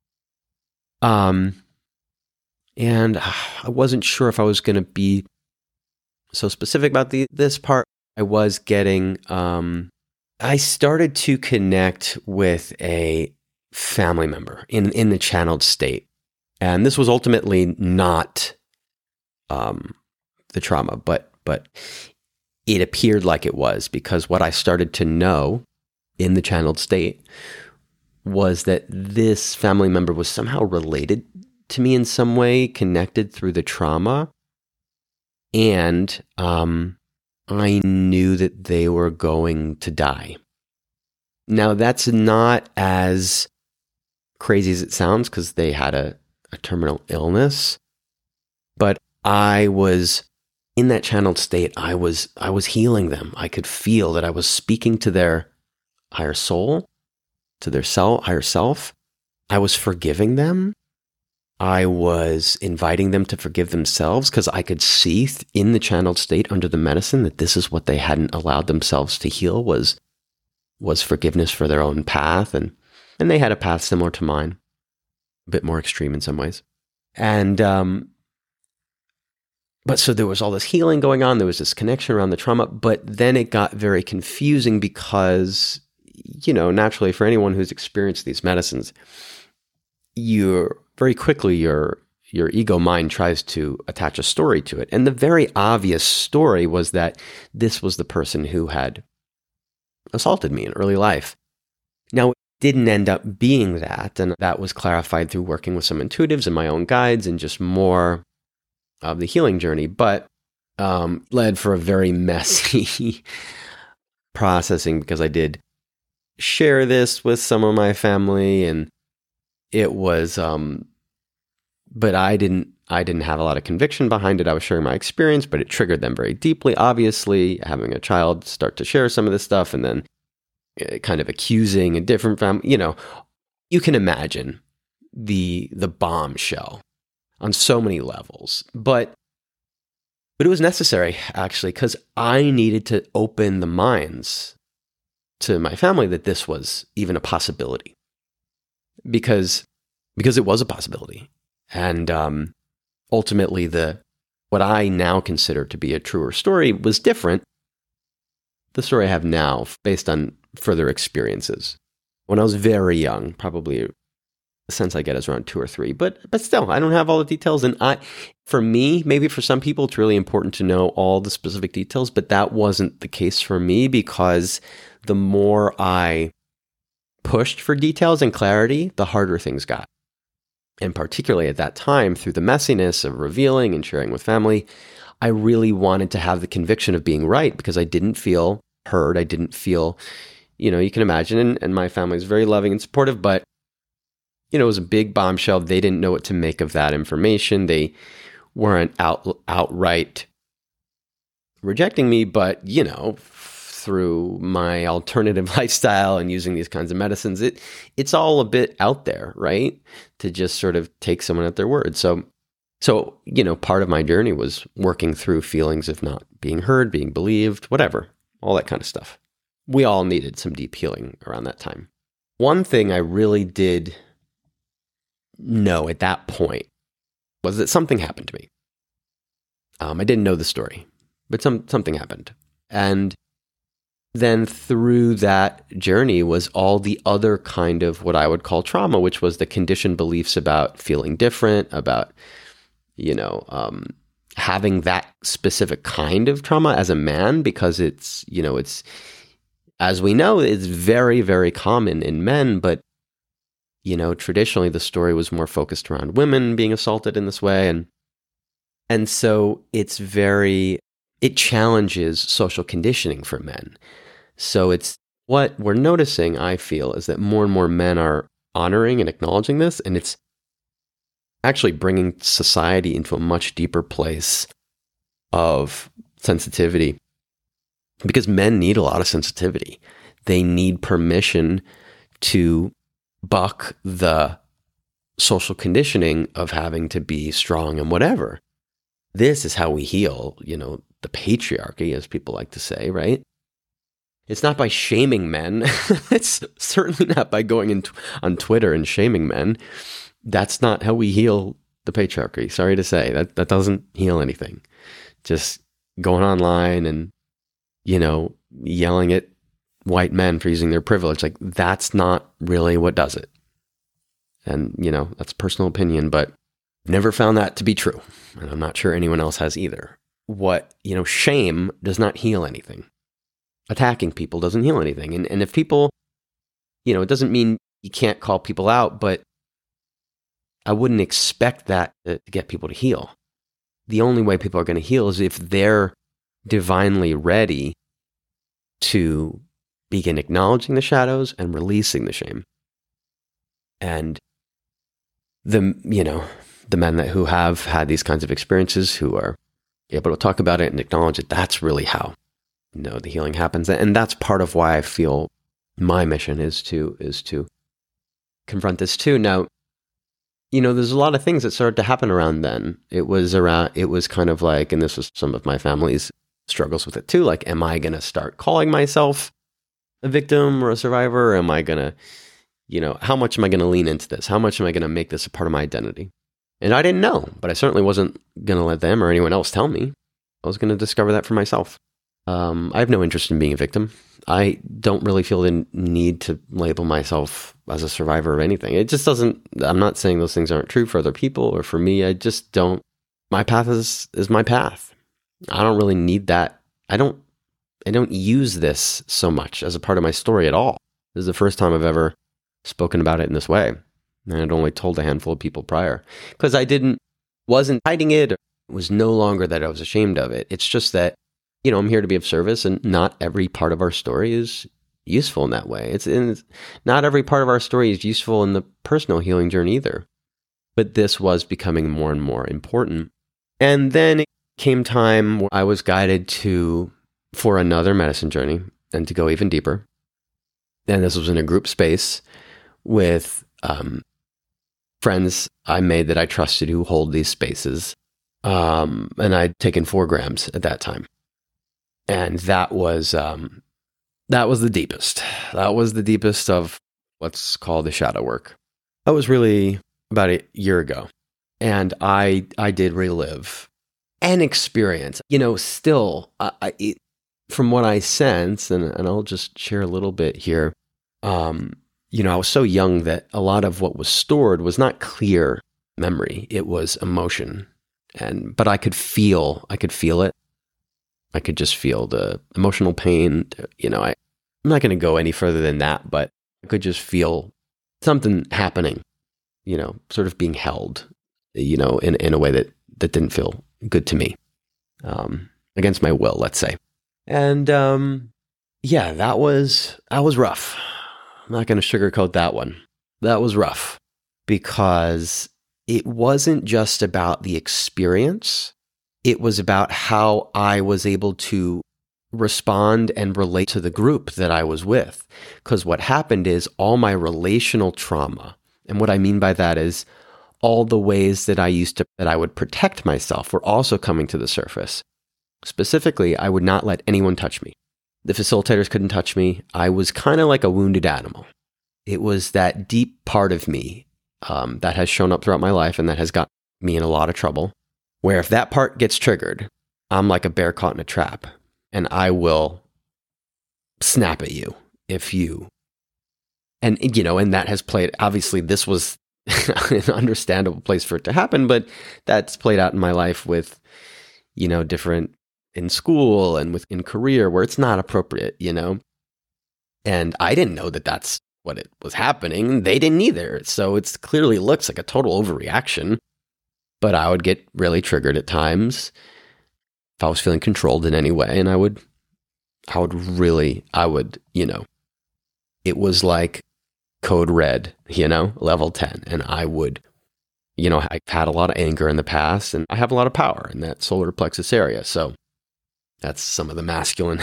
Um, and I wasn't sure if I was going to be so specific about the this part. I was getting, um, I started to connect with a family member in, in the channeled state. And this was ultimately not um, the trauma, but but it appeared like it was, because what I started to know in the channeled state was that this family member was somehow related to me in some way, connected through the trauma. And um, I knew that they were going to die. Now, that's not as crazy as it sounds, because they had a, a terminal illness. But I was in that channeled state. I was I was healing them. I could feel that I was speaking to their higher soul, to their self, higher self. I was forgiving them. I was inviting them to forgive themselves, because I could see in the channeled state under the medicine that this is what they hadn't allowed themselves to heal, was was forgiveness for their own path. And, and they had a path similar to mine, a bit more extreme in some ways. And, um, but so there was all this healing going on. There was this connection around the trauma, but then it got very confusing because, you know, naturally for anyone who's experienced these medicines, you're very quickly, your, your ego mind tries to attach a story to it. And the very obvious story was that this was the person who had assaulted me in early life. Now, it didn't end up being that, and that was clarified through working with some intuitives and my own guides and just more of the healing journey, but um, led for a very messy processing, because I did share this with some of my family, and it was, um, but I didn't, I didn't have a lot of conviction behind it. I was sharing my experience, but it triggered them very deeply. Obviously, having a child start to share some of this stuff, and then uh, kind of accusing a different family, you know, you can imagine the the bombshell on so many levels. But but it was necessary, actually, because I needed to open the minds to my family that this was even a possibility, because because it was a possibility, and um, ultimately, the what I now consider to be a truer story was different. The story I have now, based on further experiences. When I was very young, probably the sense I get is around two or three, but but still, I don't have all the details. And I, for me, maybe for some people, it's really important to know all the specific details, but that wasn't the case for me, because the more I pushed for details and clarity, the harder things got. And particularly at that time, through the messiness of revealing and sharing with family, I really wanted to have the conviction of being right, because I didn't feel heard. I didn't feel, you know, you can imagine, and, and my family is very loving and supportive, but you know, it was a big bombshell. They didn't know what to make of that information. They weren't out outright rejecting me, but, you know, through my alternative lifestyle and using these kinds of medicines, it it's all a bit out there, right? To just sort of take someone at their word. So, so you know, part of my journey was working through feelings of not being heard, being believed, whatever, all that kind of stuff. We all needed some deep healing around that time. One thing I really did know at that point was that something happened to me. Um, I didn't know the story, but some something happened. And then through that journey was all the other kind of what I would call trauma, which was the conditioned beliefs about feeling different, about, you know, um, having that specific kind of trauma as a man, because it's, you know, it's, as we know, it's very, very common in men, but, you know, traditionally the story was more focused around women being assaulted in this way. And, and so it's very, it challenges social conditioning for men. So it's what we're noticing, I feel, is that more and more men are honoring and acknowledging this, and it's actually bringing society into a much deeper place of sensitivity, because men need a lot of sensitivity. They need permission to buck the social conditioning of having to be strong and whatever. This is how we heal, you know, the patriarchy, as people like to say, right? It's not by shaming men. It's certainly not by going in t- on Twitter and shaming men. That's not how we heal the patriarchy. Sorry to say, that that doesn't heal anything. Just going online and, you know, yelling at white men for using their privilege, like that's not really what does it. And, you know, that's personal opinion, but I've never found that to be true. And I'm not sure anyone else has either. What, you know, shame does not heal anything. Attacking people doesn't heal anything. And and if people, you know, it doesn't mean you can't call people out, but I wouldn't expect that to get people to heal. The only way people are going to heal is if they're divinely ready to begin acknowledging the shadows and releasing the shame. And the, you know, the men that who have had these kinds of experiences, who are able to talk about it and acknowledge it, that's really how, you know, the healing happens. And that's part of why I feel my mission is to is to confront this too. Now, you know, there's a lot of things that started to happen around then. It was around, it was kind of like, and this was some of my family's struggles with it too, like, am I going to start calling myself a victim or a survivor? Or am I going to, you know, how much am I going to lean into this? How much am I going to make this a part of my identity? And I didn't know, but I certainly wasn't going to let them or anyone else tell me. I was going to discover that for myself. Um, I have no interest in being a victim. I don't really feel the need to label myself as a survivor of anything. It just doesn't, I'm not saying those things aren't true for other people or for me. I just don't, my path is, is my path. I don't really need that. I don't, I don't use this so much as a part of my story at all. This is the first time I've ever spoken about it in this way. And I'd only told a handful of people prior, because I didn't, wasn't hiding it. It was no longer that I was ashamed of it. It's just that, you know, I'm here to be of service, and not every part of our story is useful in that way. It's, it's not every part of our story is useful in the personal healing journey either. But this was becoming more and more important. And then it came time where I was guided to, for another medicine journey and to go even deeper. And this was in a group space with um, friends I made that I trusted who hold these spaces. Um, and I'd taken four grams at that time. And that was um, that was the deepest. That was the deepest of what's called the shadow work. That was really about a year ago. And I I did relive an experience. You know, still, I, I, it, from what I sense, and, and I'll just share a little bit here, um, you know, I was so young that a lot of what was stored was not clear memory. It was emotion. And but I could feel, I could feel it. I could just feel the emotional pain. You know, I, I'm not going to go any further than that, but I could just feel something happening, you know, sort of being held, you know, in, in a way that, that didn't feel good to me, um, against my will, let's say. And um, yeah, that was, that was rough. I'm not going to sugarcoat that one. That was rough. because it wasn't just about the experience. It was about how I was able to respond and relate to the group that I was with. Because what happened is all my relational trauma, and what I mean by that is all the ways that I used to, that I would protect myself were also coming to the surface. Specifically, I would not let anyone touch me. The facilitators couldn't touch me. I was kind of like a wounded animal. It was that deep part of me um, that has shown up throughout my life and that has got me in a lot of trouble, where if that part gets triggered, I'm like a bear caught in a trap, and I will snap at you if you, and you know, and that has played, obviously this was an understandable place for it to happen, but that's played out in my life with, you know, different, in school and with in career where it's not appropriate, you know, and I didn't know that that's what it was happening. They didn't either. So it's clearly looks like a total overreaction, but I would get really triggered at times if I was feeling controlled in any way. And I would, I would really, I would, you know, it was like code red, you know, level ten. And I would, you know, I've had a lot of anger in the past, and I have a lot of power in that solar plexus area. So that's some of the masculine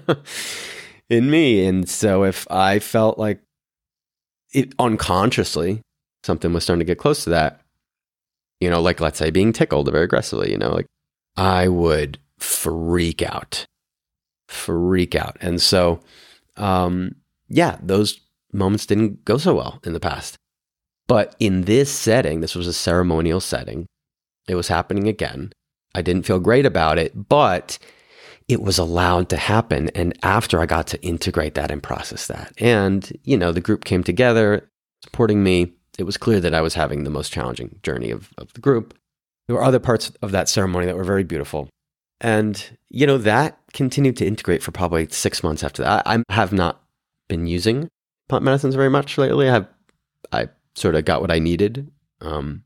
in me. And so if I felt like it unconsciously, something was starting to get close to that, you know, like let's say being tickled very aggressively, you know, like I would freak out, freak out. And so, um, yeah, those moments didn't go so well in the past. But in this setting, this was a ceremonial setting. It was happening again. I didn't feel great about it, but it was allowed to happen. And after I got to integrate that and process that, and, you know, the group came together supporting me, it was clear that I was having the most challenging journey of, of the group. There were other parts of that ceremony that were very beautiful. And, you know, that continued to integrate for probably six months after that. I, I have not been using plant medicines very much lately. I have, I sort of got what I needed. Um,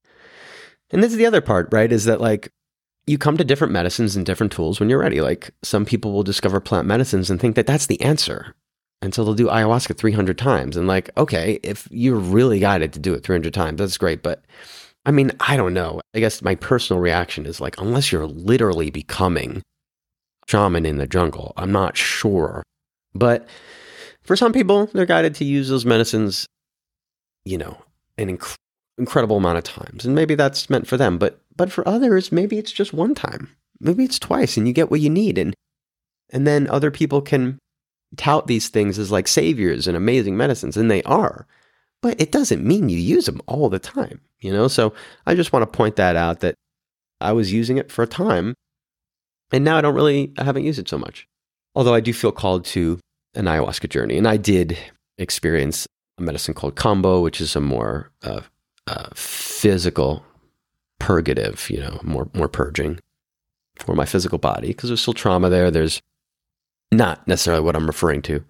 and this is the other part, right? Is that like, you come to different medicines and different tools when you're ready. Like some people will discover plant medicines and think that that's the answer. And so they'll do ayahuasca three hundred times. And like, okay, if you're really guided to do it three hundred times, that's great. But I mean, I don't know. I guess my personal reaction is like, unless you're literally becoming shaman in the jungle, I'm not sure. But for some people, they're guided to use those medicines, you know, an inc- incredible amount of times. And maybe that's meant for them. But but for others, maybe it's just one time. Maybe it's twice and you get what you need. And and then other people can tout these things as like saviors and amazing medicines, and they are. But it doesn't mean you use them all the time, you know? So I just want to point that out, that I was using it for a time, and now I don't really, I haven't used it so much. Although I do feel called to an ayahuasca journey. And I did experience a medicine called Kambo, which is a more uh, uh, physical purgative, you know, more more purging for my physical body, because there's still trauma there. There's not necessarily what I'm referring to,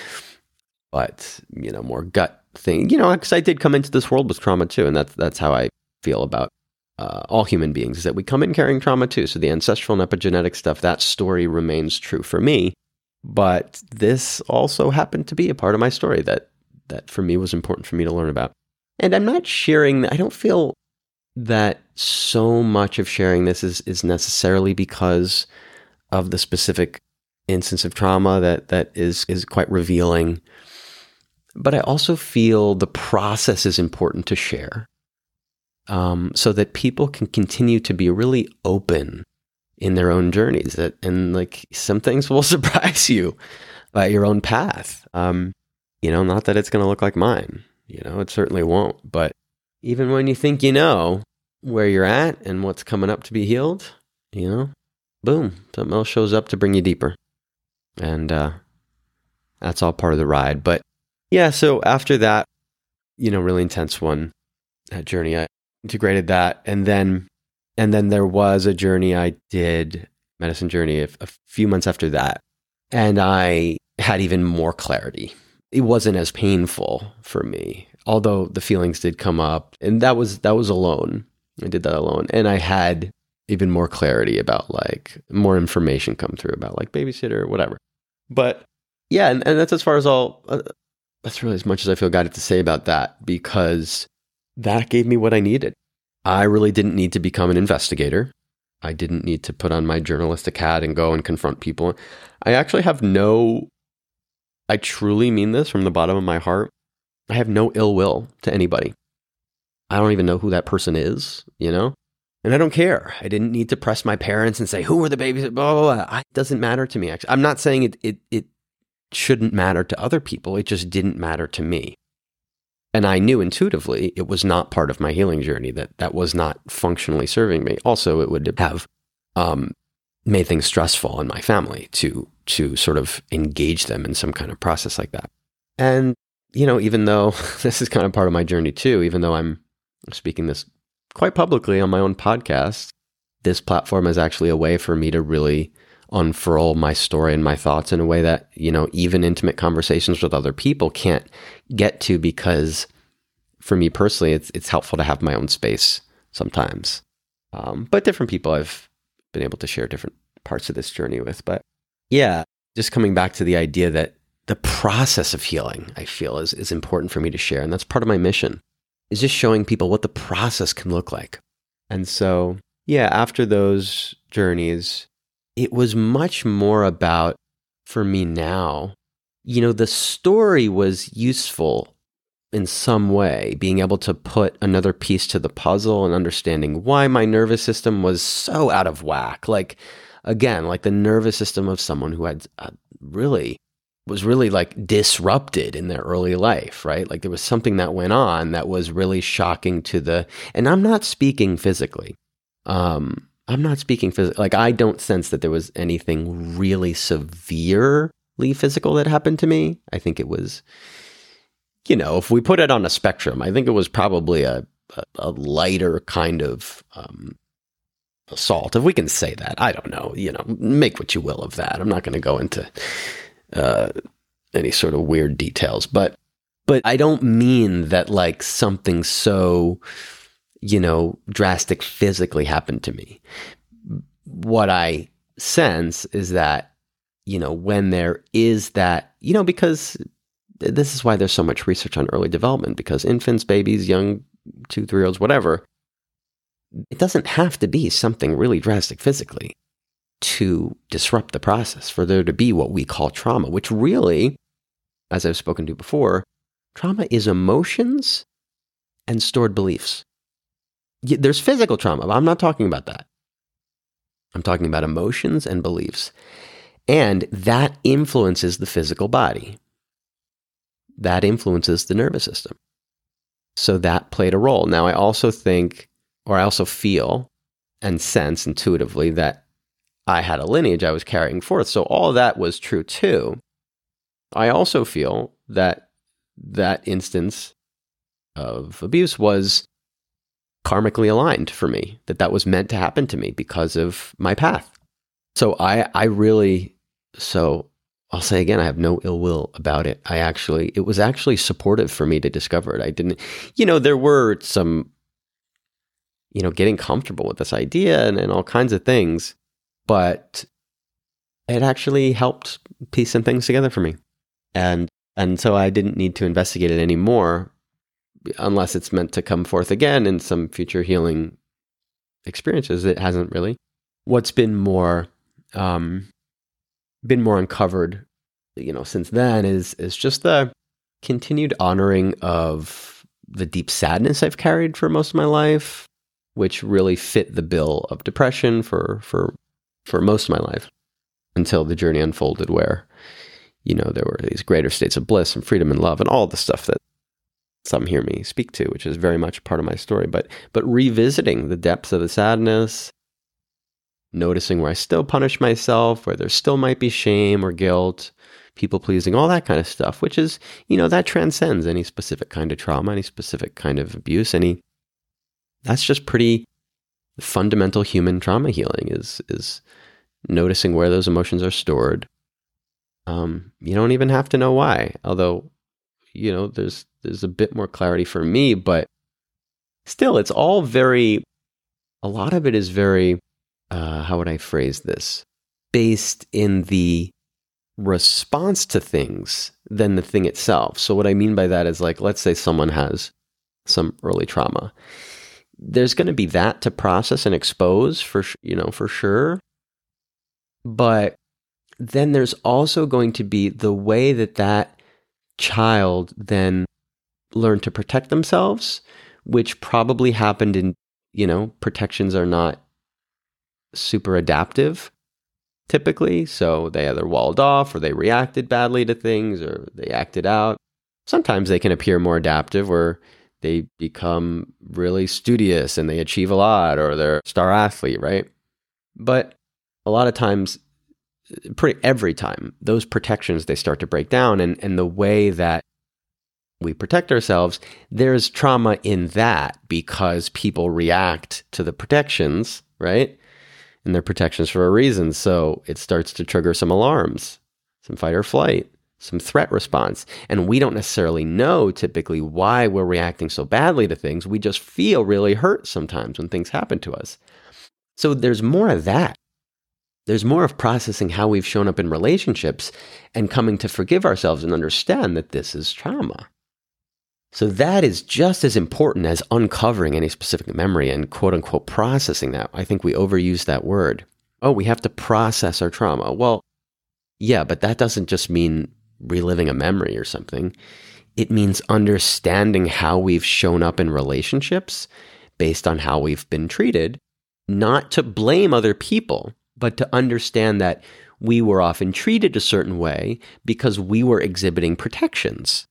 but, you know, more gut thing, you know, because I did come into this world with trauma too. And that's, that's how I feel about uh, all human beings, is that we come in carrying trauma too. So the ancestral and epigenetic stuff, that story remains true for me. But this also happened to be a part of my story that, that for me was important for me to learn about. And I'm not sharing, I don't feel that so much of sharing this is, is necessarily because of the specific instance of trauma that, that is, is quite revealing. But I also feel the process is important to share, um, so that people can continue to be really open in their own journeys. That, and like some things will surprise you by your own path. Um, you know, not that it's going to look like mine, you know, it certainly won't. But even when you think you know where you're at and what's coming up to be healed, you know, boom, something else shows up to bring you deeper. And uh, that's all part of the ride. But yeah, so after that, you know, really intense one, that journey, I integrated that. And then, and then there was a journey I did, medicine journey, a, a few months after that. And I had even more clarity. It wasn't as painful for me, although the feelings did come up, and that was, that was alone. I did that alone. And I had even more clarity about like more information come through about like babysitter, whatever. But yeah, and, and that's as far as all, uh, that's really as much as I feel guided to say about that, because that gave me what I needed. I really didn't need to become an investigator. I didn't need to put on my journalistic hat and go and confront people. I actually have no, I truly mean this from the bottom of my heart. I have no ill will to anybody. I don't even know who that person is, you know? And I don't care. I didn't need to press my parents and say, who were the babies? Blah, blah, blah. It doesn't matter to me, actually. I'm not saying it, it, it shouldn't matter to other people. It just didn't matter to me. And I knew intuitively it was not part of my healing journey, that that was not functionally serving me. Also, it would have um, made things stressful on my family to to sort of engage them in some kind of process like that. And, you know, even though this is kind of part of my journey too, even though I'm speaking this quite publicly on my own podcast, this platform is actually a way for me to really unfurl my story and my thoughts in a way that, you know, even intimate conversations with other people can't get to, because for me personally, it's it's helpful to have my own space sometimes. Um, but different people I've been able to share different parts of this journey with. But yeah, just coming back to the idea that the process of healing, I feel, is, is important for me to share. And that's part of my mission, is just showing people what the process can look like. And so, yeah, after those journeys, it was much more about, for me now, you know, the story was useful in some way, being able to put another piece to the puzzle and understanding why my nervous system was so out of whack. Like, again, like the nervous system of someone who had uh, really, was really like disrupted in their early life, right? Like there was something that went on that was really shocking to the, and I'm not speaking physically. Um, I'm not speaking physically. Like, I don't sense that there was anything really severely physical that happened to me. I think it was, you know, if we put it on a spectrum, I think it was probably a, a, a lighter kind of um, assault, if we can say that. I don't know. You know, make what you will of that. I'm not going to go into uh, any sort of weird details, but but I don't mean that like something so, you know, drastic physically happened to me. What I sense is that, you know, when there is that, you know, because this is why there's so much research on early development, because infants, babies, young two, three-year-olds, whatever, it doesn't have to be something really drastic physically to disrupt the process for there to be what we call trauma, which really, as I've spoken to before, trauma is emotions and stored beliefs. There's physical trauma, but I'm not talking about that. I'm talking about emotions and beliefs. And that influences the physical body. That influences the nervous system. So that played a role. Now, I also think, or I also feel and sense intuitively that I had a lineage I was carrying forth. So all of that was true too. I also feel that that instance of abuse was karmically aligned for me, that that was meant to happen to me because of my path. So I, I really, so I'll say again, I have no ill will about it. I actually, it was actually supportive for me to discover it. I didn't, you know, there were some, you know, getting comfortable with this idea and, and all kinds of things, but it actually helped piece some things together for me. And, and so I didn't need to investigate it anymore, unless it's meant to come forth again in some future healing experiences. It hasn't really. What's been more, um, been more uncovered, you know, since then is is just the continued honoring of the deep sadness I've carried for most of my life, which really fit the bill of depression for for for most of my life, until the journey unfolded where, you know, there were these greater states of bliss and freedom and love and all the stuff that some hear me speak to, which is very much part of my story. But but revisiting the depths of the sadness, noticing where I still punish myself, where there still might be shame or guilt, people pleasing, all that kind of stuff, which is, you know, that transcends any specific kind of trauma, any specific kind of abuse, any, that's just pretty fundamental human trauma healing is, is noticing where those emotions are stored. Um, you don't even have to know why, although, you know, there's, there's a bit more clarity for me, but still, it's all very, a lot of it is very, Uh, how would I phrase this? Based in the response to things than the thing itself. So what I mean by that is, like, let's say someone has some early trauma. There's going to be that to process and expose for, you know, for sure. But then there's also going to be the way that that child then learned to protect themselves, which probably happened in, you know, protections are not super adaptive typically. So they either walled off or they reacted badly to things or they acted out. Sometimes they can appear more adaptive where they become really studious and they achieve a lot or they're a star athlete, right? But a lot of times, pretty every time, those protections, they start to break down. And, and the way that we protect ourselves, there's trauma in that because people react to the protections, right? And they're protections for a reason. So it starts to trigger some alarms, some fight or flight, some threat response. And we don't necessarily know typically why we're reacting so badly to things. We just feel really hurt sometimes when things happen to us. So there's more of that. There's more of processing how we've shown up in relationships and coming to forgive ourselves and understand that this is trauma. So that is just as important as uncovering any specific memory and quote unquote processing that. I think we overuse that word. Oh, we have to process our trauma. Well, yeah, but that doesn't just mean reliving a memory or something. It means understanding how we've shown up in relationships based on how we've been treated, not to blame other people, but to understand that we were often treated a certain way because we were exhibiting protections.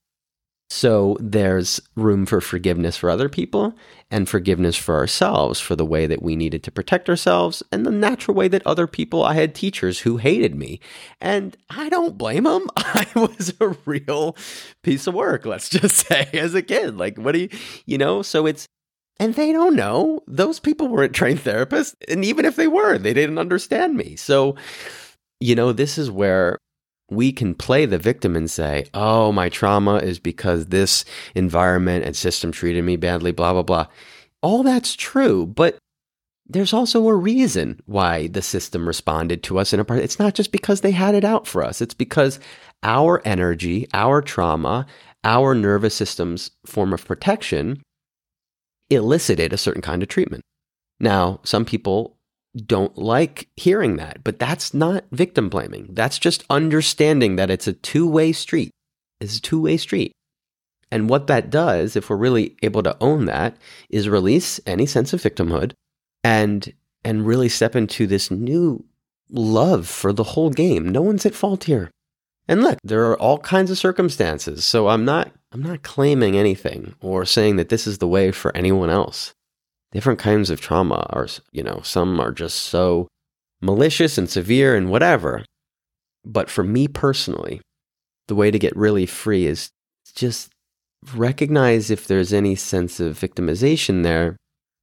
So there's room for forgiveness for other people and forgiveness for ourselves for the way that we needed to protect ourselves and the natural way that other people, I had teachers who hated me. And I don't blame them. I was a real piece of work, let's just say, as a kid. Like, what do you, you know, so it's, and they don't know. Those people weren't trained therapists. And even if they were, they didn't understand me. So, you know, this is where we can play the victim and say, oh, my trauma is because this environment and system treated me badly, blah, blah, blah. All that's true, but there's also a reason why the system responded to us in a part. It's not just because they had it out for us. It's because our energy, our trauma, our nervous system's form of protection elicited a certain kind of treatment. Now, some people don't like hearing that, but that's not victim blaming. That's just understanding that it's a two-way street. It's a two-way street. And what that does, if we're really able to own that, is release any sense of victimhood and and really step into this new love for the whole game. No one's at fault here. And look, there are all kinds of circumstances. So I'm not I'm not claiming anything or saying that this is the way for anyone else. Different kinds of trauma are, you know, some are just so malicious and severe and whatever. But for me personally, the way to get really free is just recognize if there's any sense of victimization there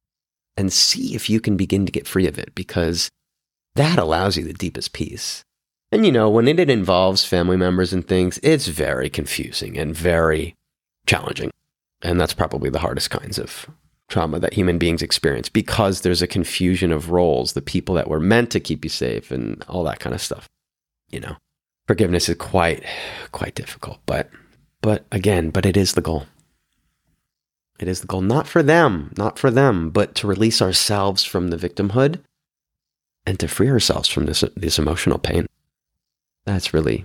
and see if you can begin to get free of it, because that allows you the deepest peace. And, you know, when it involves family members and things, it's very confusing and very challenging. And that's probably the hardest kinds of trauma that human beings experience, because there's a confusion of roles, the people that were meant to keep you safe and all that kind of stuff. You know, forgiveness is quite, quite difficult, but, but again, but it is the goal. It is the goal, not for them, not for them, but to release ourselves from the victimhood and to free ourselves from this, this emotional pain. That's really,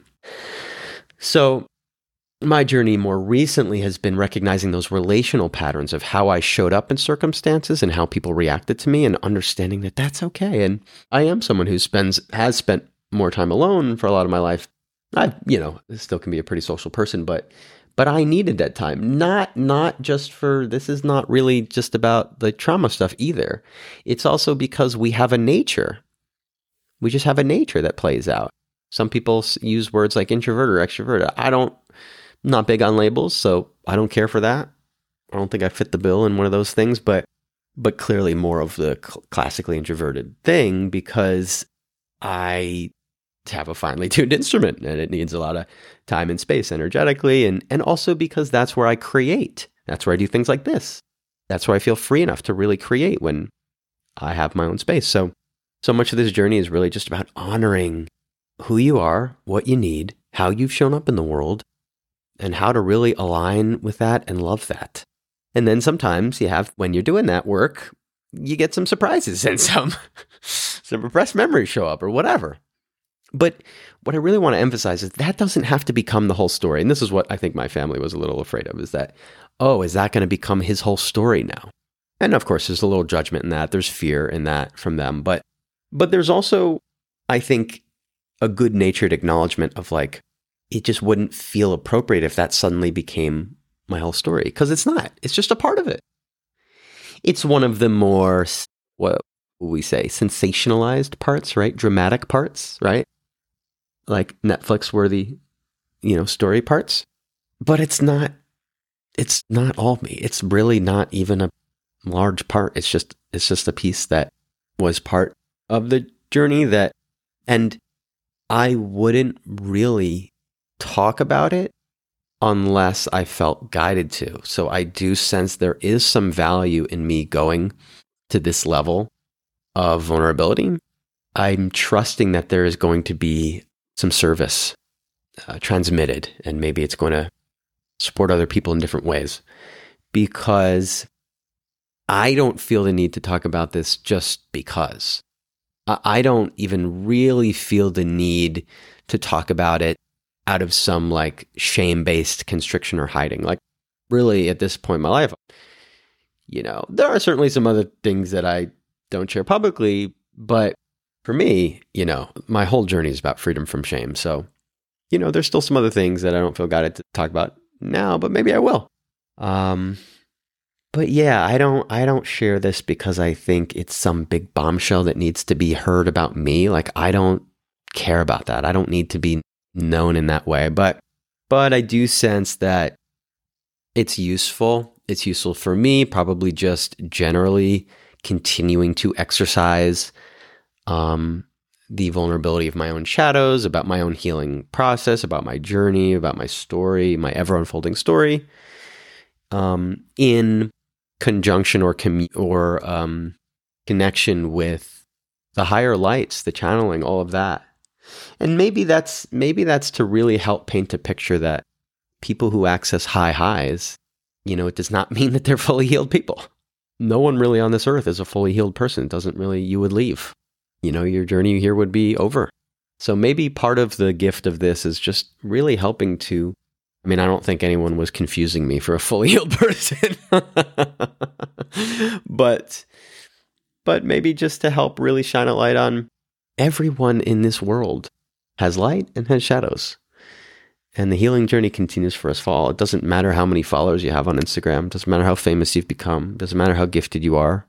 so my journey more recently has been recognizing those relational patterns of how I showed up in circumstances and how people reacted to me, and understanding that that's okay. And I am someone who spends, has spent more time alone for a lot of my life. I, you know, still can be a pretty social person, but, but I needed that time. Not, not just for, this is not really just about the trauma stuff either. It's also because we have a nature. We just have a nature that plays out. Some people use words like introvert or extrovert. I don't, not big on labels, so I don't care for that. I don't think I fit the bill in one of those things, but but clearly more of the cl- classically introverted thing, because I have a finely tuned instrument and it needs a lot of time and space energetically, and and also because that's where I create. That's where I do things like this. That's where I feel free enough to really create when I have my own space. So so much of this journey is really just about honoring who you are, what you need, how you've shown up in the world, and how to really align with that and love that. And then sometimes you have, when you're doing that work, you get some surprises and some, some repressed memories show up or whatever. But what I really want to emphasize is that doesn't have to become the whole story. And this is what I think my family was a little afraid of, is that, oh, is that going to become his whole story now? And of course, there's a little judgment in that. There's fear in that from them. But but there's also, I think, a good-natured acknowledgement of like, it just wouldn't feel appropriate if that suddenly became my whole story. Because it's not. It's just a part of it. It's one of the more, what we say, sensationalized parts, right? Dramatic parts, right? Like Netflix-worthy, you know, story parts. But it's not, it's not all me. It's really not even a large part. It's just, it's just a piece that was part of the journey that, and I wouldn't really talk about it unless I felt guided to. So I do sense there is some value in me going to this level of vulnerability. I'm trusting that there is going to be some service uh, transmitted, and maybe it's going to support other people in different ways, because I don't feel the need to talk about this just because. I, I don't even really feel the need to talk about it out of some like shame-based constriction or hiding. Like really at this point in my life, you know, there are certainly some other things that I don't share publicly, but for me, you know, my whole journey is about freedom from shame. So, you know, there's still some other things that I don't feel guided to talk about now, but maybe I will. Um, but yeah, I don't, I don't share this because I think it's some big bombshell that needs to be heard about me. Like, I don't care about that. I don't need to be known in that way, but, but I do sense that it's useful. It's useful for me, probably just generally continuing to exercise um, the vulnerability of my own shadows, about my own healing process, about my journey, about my story, my ever unfolding story, um, in conjunction or commu- or um, connection with the higher lights, the channeling, all of that. And maybe that's maybe that's to really help paint a picture that people who access high highs, you know, it does not mean that they're fully healed people. No one really on this earth is a fully healed person. It doesn't really, you would leave. You know, your journey here would be over. So maybe part of the gift of this is just really helping to, I mean, I don't think anyone was confusing me for a fully healed person, but, but maybe just to help really shine a light on everyone in this world has light and has shadows. And the healing journey continues for us all. It doesn't matter how many followers you have on Instagram. It doesn't matter how famous you've become. It doesn't matter how gifted you are.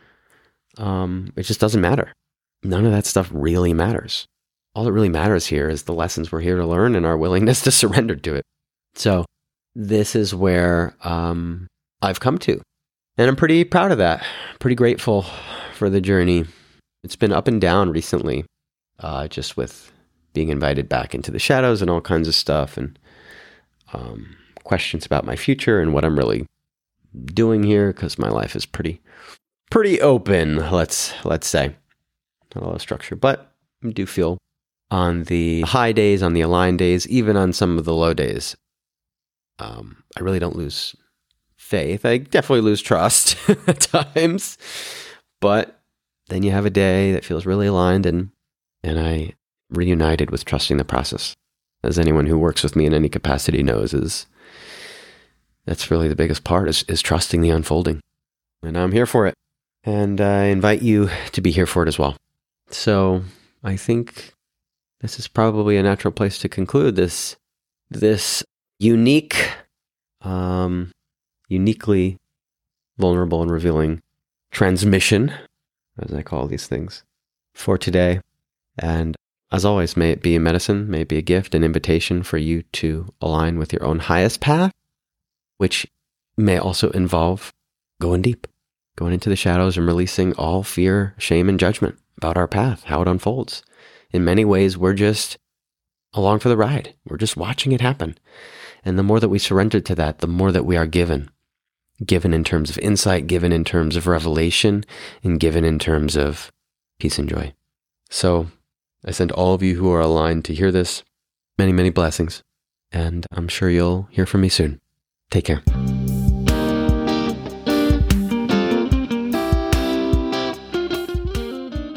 Um, it just doesn't matter. None of that stuff really matters. All that really matters here is the lessons we're here to learn and our willingness to surrender to it. So this is where um, I've come to. And I'm pretty proud of that. Pretty grateful for the journey. It's been up and down recently, uh, just with being invited back into the shadows and all kinds of stuff, and um, questions about my future and what I'm really doing here, because my life is pretty, pretty open. Let's let's say, not a lot of structure, but I do feel on the high days, on the aligned days, even on some of the low days, um, I really don't lose faith. I definitely lose trust at times, but then you have a day that feels really aligned, and and I. reunited with trusting the process. As anyone who works with me in any capacity knows, is that's really the biggest part, is, is trusting the unfolding. And I'm here for it. And I invite you to be here for it as well. So I think this is probably a natural place to conclude this, this unique, um, uniquely vulnerable and revealing transmission, as I call these things, for today. And as always, may it be a medicine, may it be a gift, an invitation for you to align with your own highest path, which may also involve going deep, going into the shadows and releasing all fear, shame, and judgment about our path, how it unfolds. In many ways, we're just along for the ride. We're just watching it happen. And the more that we surrender to that, the more that we are given. Given in terms of insight, given in terms of revelation, and given in terms of peace and joy. So I send all of you who are aligned to hear this many, many blessings, and I'm sure you'll hear from me soon. Take care.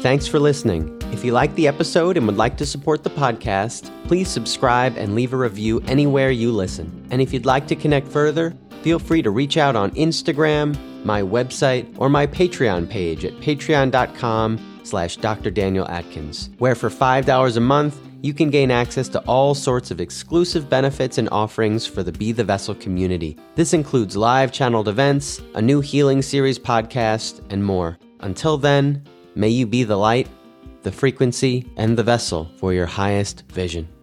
thanks for listening. If you liked the episode and would like to support the podcast, please subscribe and leave a review anywhere you listen. And if you'd like to connect further, feel free to reach out on Instagram, my website, or my Patreon page at patreon.com slash Dr. Daniel Atkins, where for five dollars a month, you can gain access to all sorts of exclusive benefits and offerings for the Be the Vessel community. This includes live channeled events, a new healing series podcast, and more. Until then, may you be the light, the frequency, and the vessel for your highest vision.